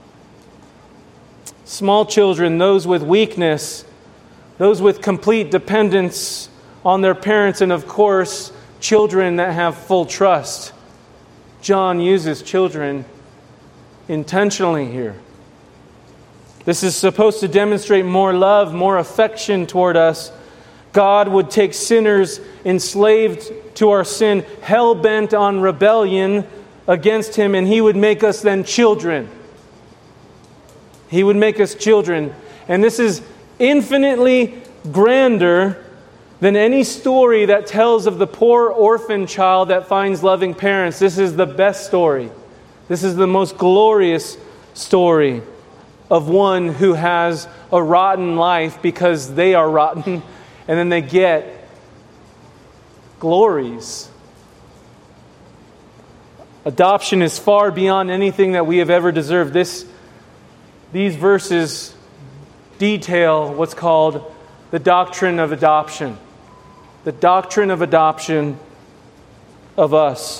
[SPEAKER 1] Small children, those with weakness, those with complete dependence on their parents, and of course, children that have full trust. John uses children intentionally here. This is supposed to demonstrate more love, more affection toward us. God would take sinners enslaved to our sin, hell-bent on rebellion against Him, and He would make us then children. He would make us children. And this is infinitely grander than any story that tells of the poor orphan child that finds loving parents. This is the best story. This is the most glorious story of one who has a rotten life because they are rotten, and then they get glories. Adoption is far beyond anything that we have ever deserved. These verses detail what's called the doctrine of adoption. The doctrine of adoption of us.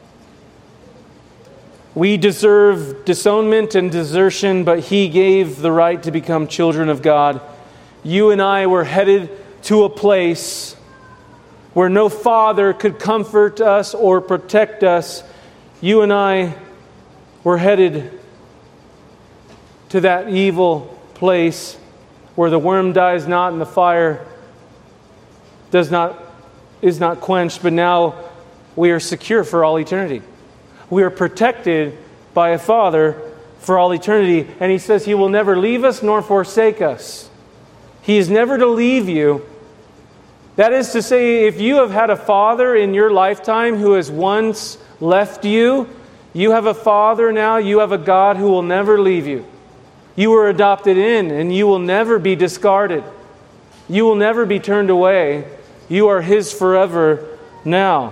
[SPEAKER 1] We deserve disownment and desertion, but He gave the right to become children of God. You and I were headed to a place where no father could comfort us or protect us. You and I were headed to that evil place where the worm dies not and the fire is not quenched, but now we are secure for all eternity. We are protected by a Father for all eternity. And He says He will never leave us nor forsake us. He is never to leave you. That is to say, if you have had a father in your lifetime who has once left you, you have a Father now, you have a God who will never leave you. You were adopted in, and you will never be discarded. You will never be turned away. You are His forever now.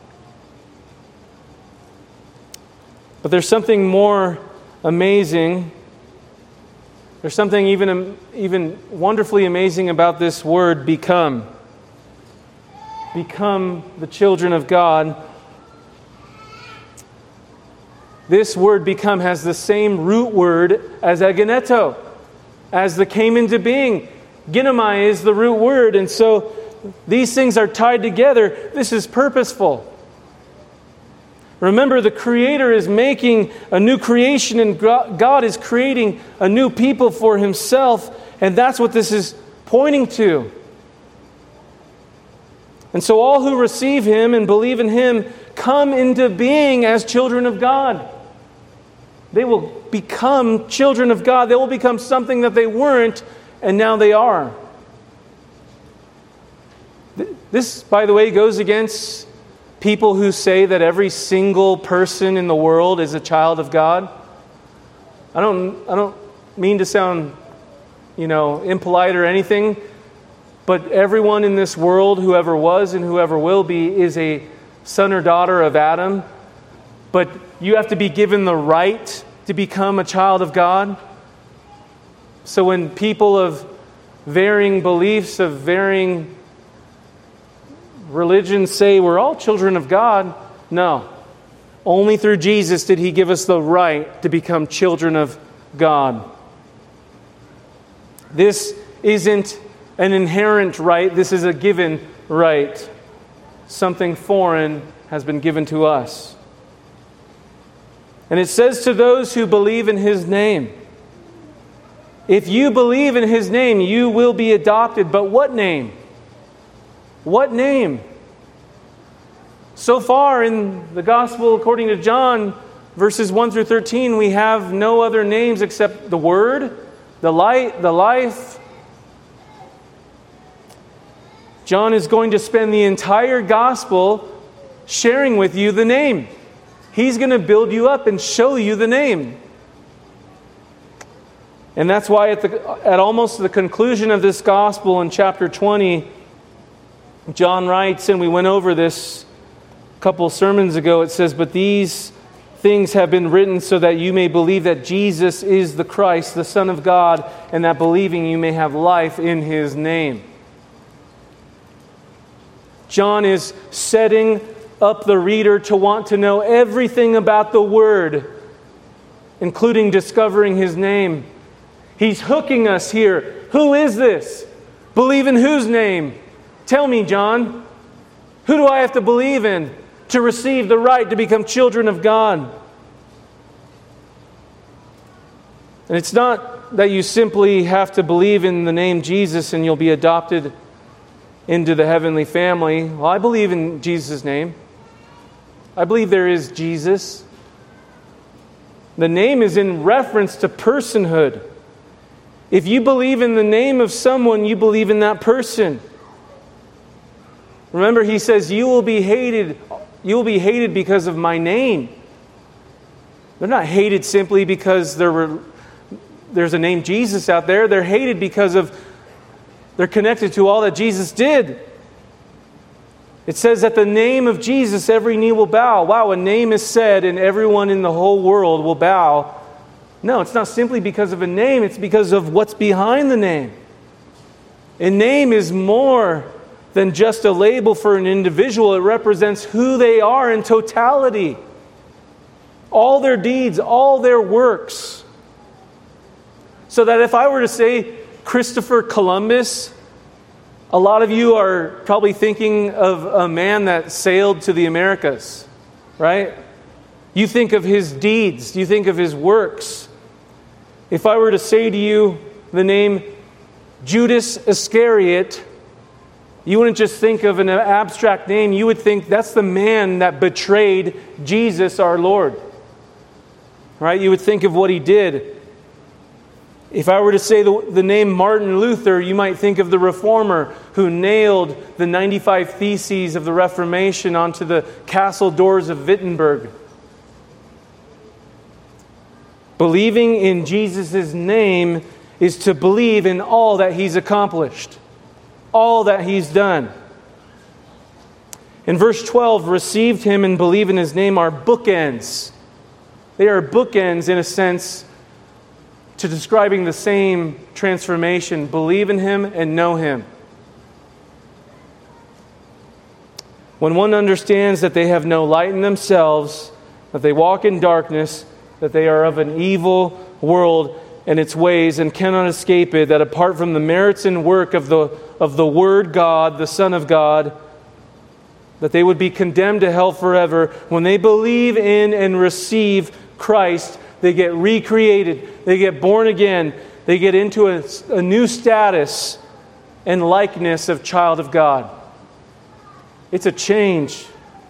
[SPEAKER 1] But there's something more amazing. There's something even wonderfully amazing about this word, become. Become the children of God. This word become has the same root word as egeneto, as the came into being. Ginomai is the root word, and so these things are tied together. This is purposeful. Remember, the Creator is making a new creation, and God is creating a new people for Himself, and that's what this is pointing to. And so all who receive Him and believe in Him come into being as children of God. They will become children of God. They will become something that they weren't, and now they are. This, by the way, goes against people who say that every single person in the world is a child of God. I don't mean to sound, impolite or anything, but everyone in this world, whoever was and whoever will be, is a son or daughter of Adam. But you have to be given the right to become a child of God. So when people of varying beliefs, of varying religions say we're all children of God, no. Only through Jesus did He give us the right to become children of God. This isn't an inherent right. This is a given right. Something foreign has been given to us. And it says to those who believe in His name. If you believe in His name, you will be adopted. But what name? What name? So far in the Gospel according to John, verses 1 through 13, we have no other names except the Word, the light, the life. John is going to spend the entire Gospel sharing with you the name. He's going to build you up and show you the name. And that's why at almost the conclusion of this Gospel in chapter 20, John writes, and we went over this a couple sermons ago, it says, "But these things have been written so that you may believe that Jesus is the Christ, the Son of God, and that believing you may have life in His name." John is setting up the reader to want to know everything about the Word, including discovering His name. He's hooking us here. Who is this? Believe in whose name? Tell me, John. Who do I have to believe in to receive the right to become children of God? And it's not that you simply have to believe in the name Jesus and you'll be adopted into the heavenly family. Well, I believe in Jesus' name. I believe there is Jesus. The name is in reference to personhood. If you believe in the name of someone, you believe in that person. Remember, He says, you will be hated. You will be hated because of my name. They're not hated simply because there's a name Jesus out there. They're hated because they're connected to all that Jesus did. It says that the name of Jesus, every knee will bow. Wow, a name is said and everyone in the whole world will bow. No, it's not simply because of a name. It's because of what's behind the name. A name is more than just a label for an individual. It represents who they are in totality. All their deeds, all their works. So that if I were to say Christopher Columbus, a lot of you are probably thinking of a man that sailed to the Americas, right? You think of his deeds. You think of his works. If I were to say to you the name Judas Iscariot, you wouldn't just think of an abstract name. You would think that's the man that betrayed Jesus our Lord. Right? You would think of what he did. If I were to say the name Martin Luther, you might think of the reformer who nailed the 95 Theses of the Reformation onto the castle doors of Wittenberg. Believing in Jesus' name is to believe in all that He's accomplished, all that He's done. In verse 12, received Him and believe in His name are bookends. They are bookends in a sense to describing the same transformation. Believe in Him and know Him. When one understands that they have no light in themselves, that they walk in darkness, that they are of an evil world and its ways and cannot escape it, that apart from the merits and work of the Word God, the Son of God, that they would be condemned to hell forever. When they believe in and receive Christ, they get recreated, they get born again, they get into a new status and likeness of child of God. It's a change.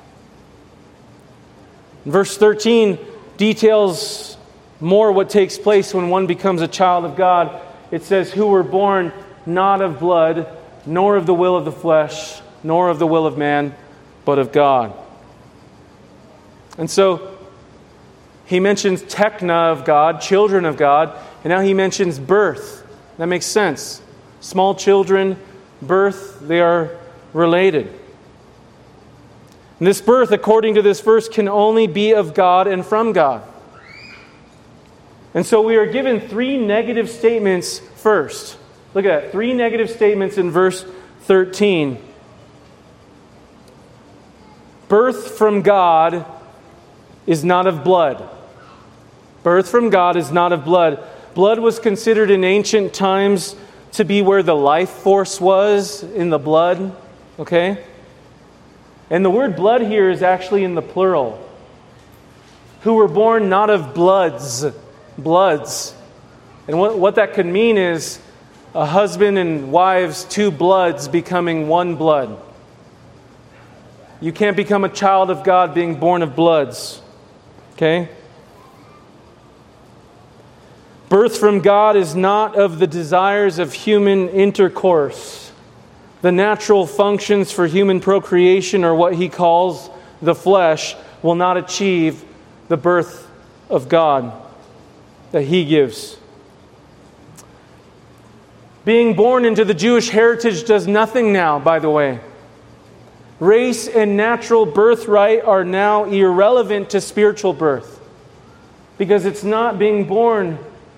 [SPEAKER 1] Verse 13 details more what takes place when one becomes a child of God. It says, who were born not of blood, nor of the will of the flesh, nor of the will of man, but of God. And so, he mentions tekna of God, children of God, and now he mentions birth. That makes sense. Small children, birth, they are related. And this birth, according to this verse, can only be of God and from God. And so we are given three negative statements first. Look at that. Three negative statements in verse 13. Birth from God is not of blood. Birth from God is not of blood. Blood was considered in ancient times to be where the life force was, in the blood. Okay? And the word blood here is actually in the plural. who were born not of bloods. And what that could mean is a husband and wives, two bloods becoming one blood. You can't become a child of God being born of bloods. Okay? Birth from God is not of the desires of human intercourse. The natural functions for human procreation, or what he calls the flesh, will not achieve the birth of God that he gives. Being born into the Jewish heritage does nothing now, by the way. Race and natural birthright are now irrelevant to spiritual birth, because it's not being born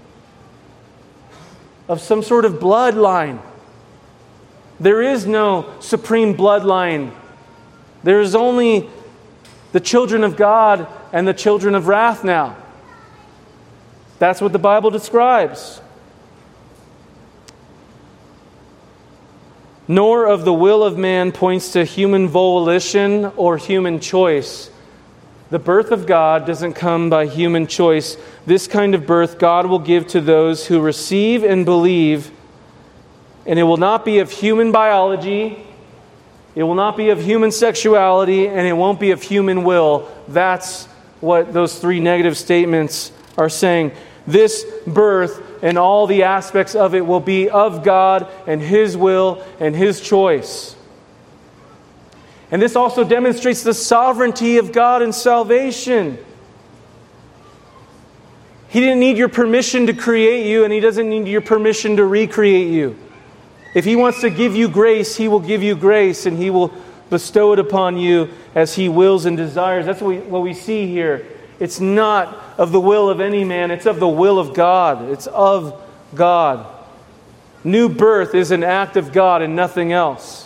[SPEAKER 1] of some sort of bloodline. There is no supreme bloodline. There is only the children of God and the children of wrath now. That's what the Bible describes. Nor of the will of man points to human volition or human choice. The birth of God doesn't come by human choice. This kind of birth God will give to those who receive and believe, and it will not be of human biology, it will not be of human sexuality, and it won't be of human will. That's what those three negative statements are saying. This birth and all the aspects of it will be of God and His will and His choice. And this also demonstrates the sovereignty of God in salvation. He didn't need your permission to create you, and He doesn't need your permission to recreate you. If He wants to give you grace, He will give you grace, and He will bestow it upon you as He wills and desires. That's what we see here. It's not of the will of any man, it's of the will of God. It's of God. New birth is an act of God and nothing else.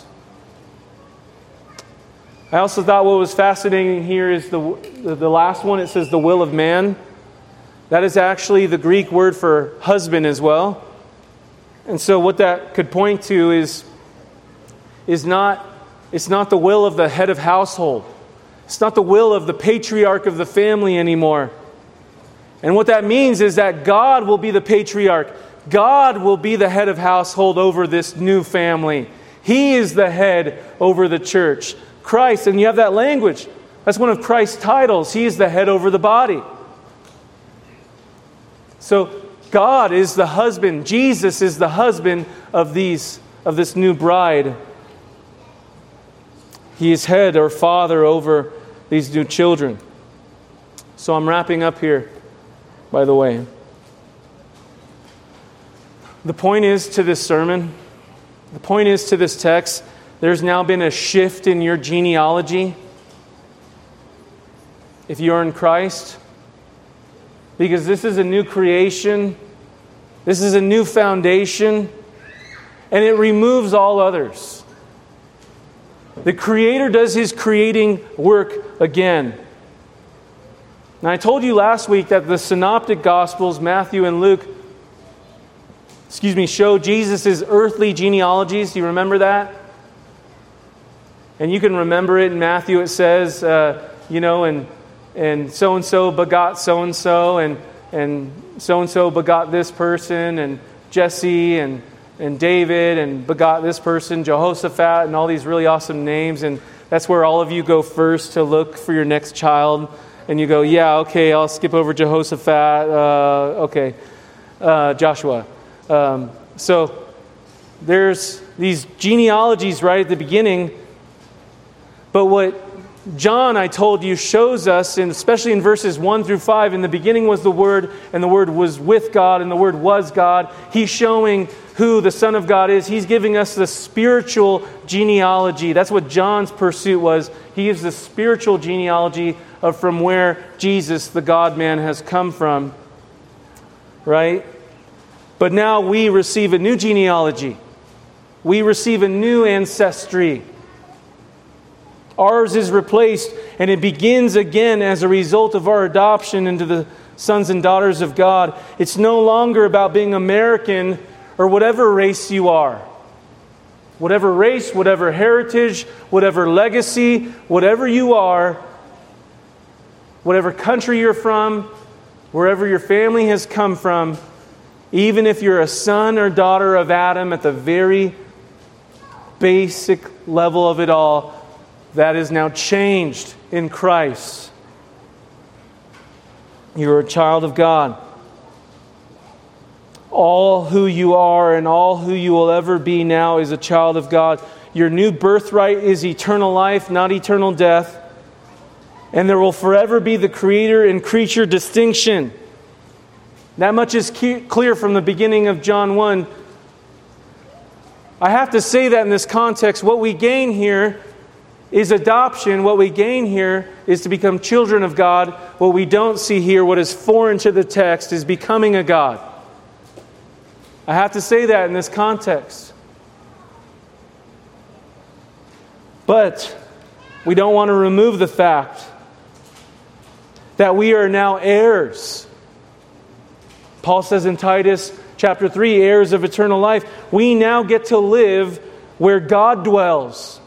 [SPEAKER 1] I also thought what was fascinating here is the last one. It says the will of man. That is actually the Greek word for husband as well. And so what that could point to is not the will of the head of household. It's not the will of the patriarch of the family anymore. And what that means is that God will be the patriarch. God will be the head of household over this new family. He is the head over the church. Christ, and you have that language. That's one of Christ's titles. He is the head over the body. So God is the husband. Jesus is the husband of this new bride. He is head or father over these new children. So I'm wrapping up here, by the way. The point is to this sermon, the point is to this text, there's now been a shift in your genealogy if you're in Christ. Because this is a new creation. This is a new foundation. And it removes all others. The Creator does His creating work again. Now, I told you last week that the Synoptic Gospels, Matthew and Luke, show Jesus' earthly genealogies. Do you remember that? And you can remember it in Matthew. It says, and so-and-so begot so-and-so, and so-and-so begot this person, and Jesse, and David, and begot this person, Jehoshaphat, and all these really awesome names. And that's where all of you go first to look for your next child. And you go, yeah, okay, I'll skip over Jehoshaphat. Joshua. So there's these genealogies right at the beginning. But what John, I told you, shows us, and especially in verses 1 through 5, in the beginning was the Word, and the Word was with God, and the Word was God. He's showing who the Son of God is. He's giving us the spiritual genealogy. That's what John's pursuit was. He gives the spiritual genealogy of from where Jesus, the God-man, has come from. Right? But now we receive a new genealogy. We receive a new ancestry. Ours is replaced, and it begins again as a result of our adoption into the sons and daughters of God. It's no longer about being American or whatever race you are. Whatever race, whatever heritage, whatever legacy, whatever you are, whatever country you're from, wherever your family has come from, even if you're a son or daughter of Adam at the very basic level of it all, that is now changed in Christ. You're a child of God. All who you are and all who you will ever be now is a child of God. Your new birthright is eternal life, not eternal death. And there will forever be the creator and creature distinction. That much is clear from the beginning of John 1. I have to say that in this context, what we gain here is adoption. What we gain here is to become children of God. What we don't see here, what is foreign to the text, is becoming a God. I have to say that in this context. But we don't want to remove the fact that we are now heirs. Paul says in Titus chapter 3, heirs of eternal life. We now get to live where God dwells.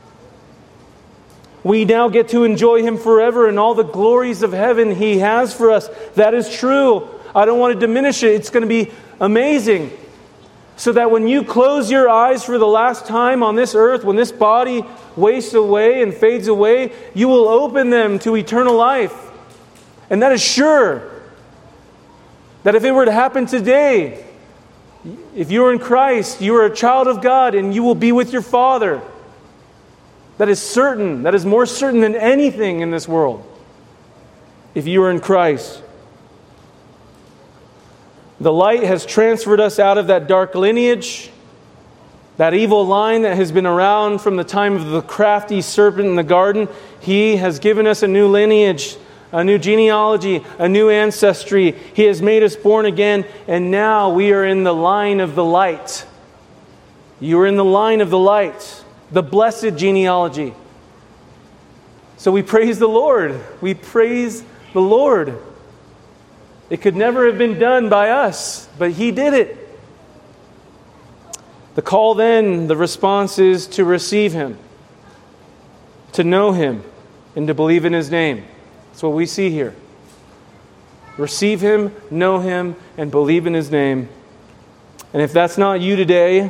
[SPEAKER 1] We now get to enjoy Him forever and all the glories of heaven He has for us. That is true. I don't want to diminish it. It's going to be amazing. So that when you close your eyes for the last time on this earth, when this body wastes away and fades away, you will open them to eternal life. And that is sure. That if it were to happen today, if you are in Christ, you are a child of God and you will be with your Father. That is certain. That is more certain than anything in this world. If you are in Christ. The light has transferred us out of that dark lineage, that evil line that has been around from the time of the crafty serpent in the garden. He has given us a new lineage, a new genealogy, a new ancestry. He has made us born again, and now we are in the line of the light. You are in the line of the light, the blessed genealogy. So we praise the Lord. We praise the Lord. It could never have been done by us, but He did it. The call then, the response is to receive Him, to know Him, and to believe in His name. That's what we see here. Receive Him, know Him, and believe in His name. And if that's not you today,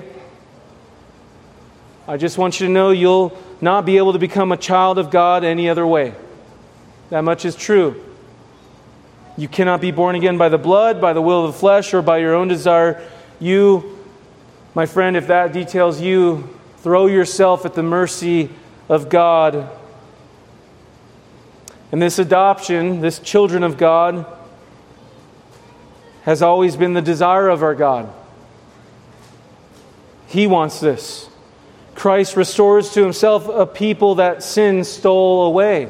[SPEAKER 1] I just want you to know you'll not be able to become a child of God any other way. That much is true. You cannot be born again by the blood, by the will of the flesh, or by your own desire. You, my friend, if that details you, throw yourself at the mercy of God. And this adoption, this children of God, has always been the desire of our God. He wants this. Christ restores to Himself a people that sin stole away.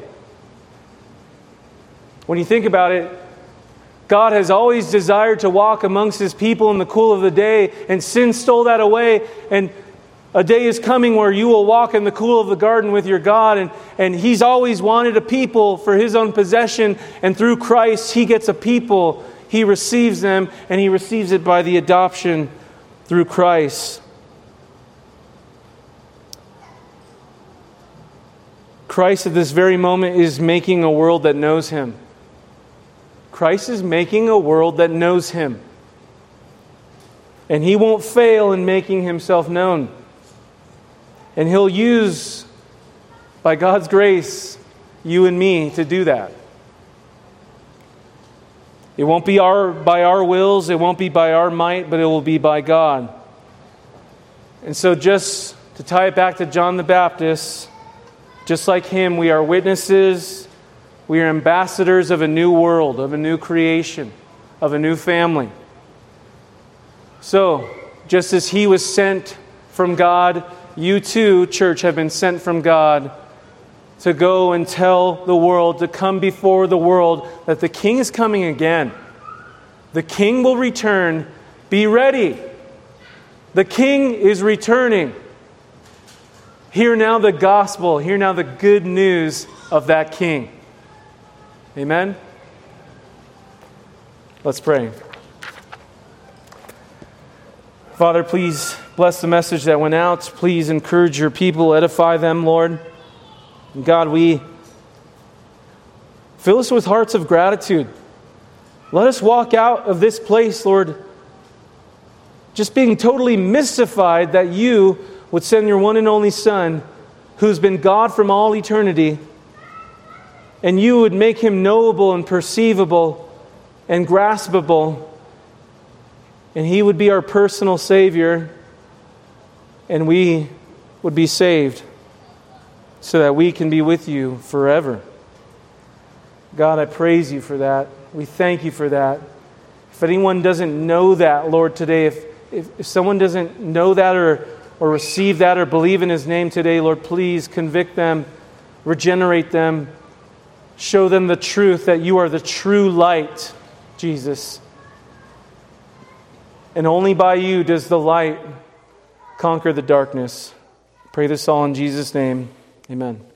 [SPEAKER 1] When you think about it, God has always desired to walk amongst His people in the cool of the day, and sin stole that away. And a day is coming where you will walk in the cool of the garden with your God, and He's always wanted a people for His own possession, and through Christ He gets a people. He receives them, and He receives it by the adoption through Christ. Christ at this very moment is making a world that knows Him. Christ is making a world that knows Him. And He won't fail in making Himself known. And He'll use, by God's grace, you and me to do that. It won't be by our wills, it won't be by our might, but it will be by God. And so just to tie it back to John the Baptist, just like him, we are witnesses, we are ambassadors of a new world, of a new creation, of a new family. So, just as he was sent from God, you too, church, have been sent from God to go and tell the world, to come before the world, that the King is coming again. The King will return. Be ready. The King is returning. Hear now the gospel. Hear now the good news of that King. Amen? Let's pray. Father, please bless the message that went out. Please encourage your people, edify them, Lord. And God, we Fill us with hearts of gratitude. Let us walk out of this place, Lord, just being totally mystified that you would send your one and only Son, who's been God from all eternity, and you would make him knowable and perceivable and graspable, and he would be our personal Savior, and we would be saved so that we can be with you forever. God, I praise you for that. We thank you for that. If anyone doesn't know that, Lord, today, if someone doesn't know that or receive that or believe in his name today, Lord, please convict them, regenerate them, show them the truth that you are the true light, Jesus. And only by you does the light conquer the darkness. Pray this all in Jesus' name. Amen.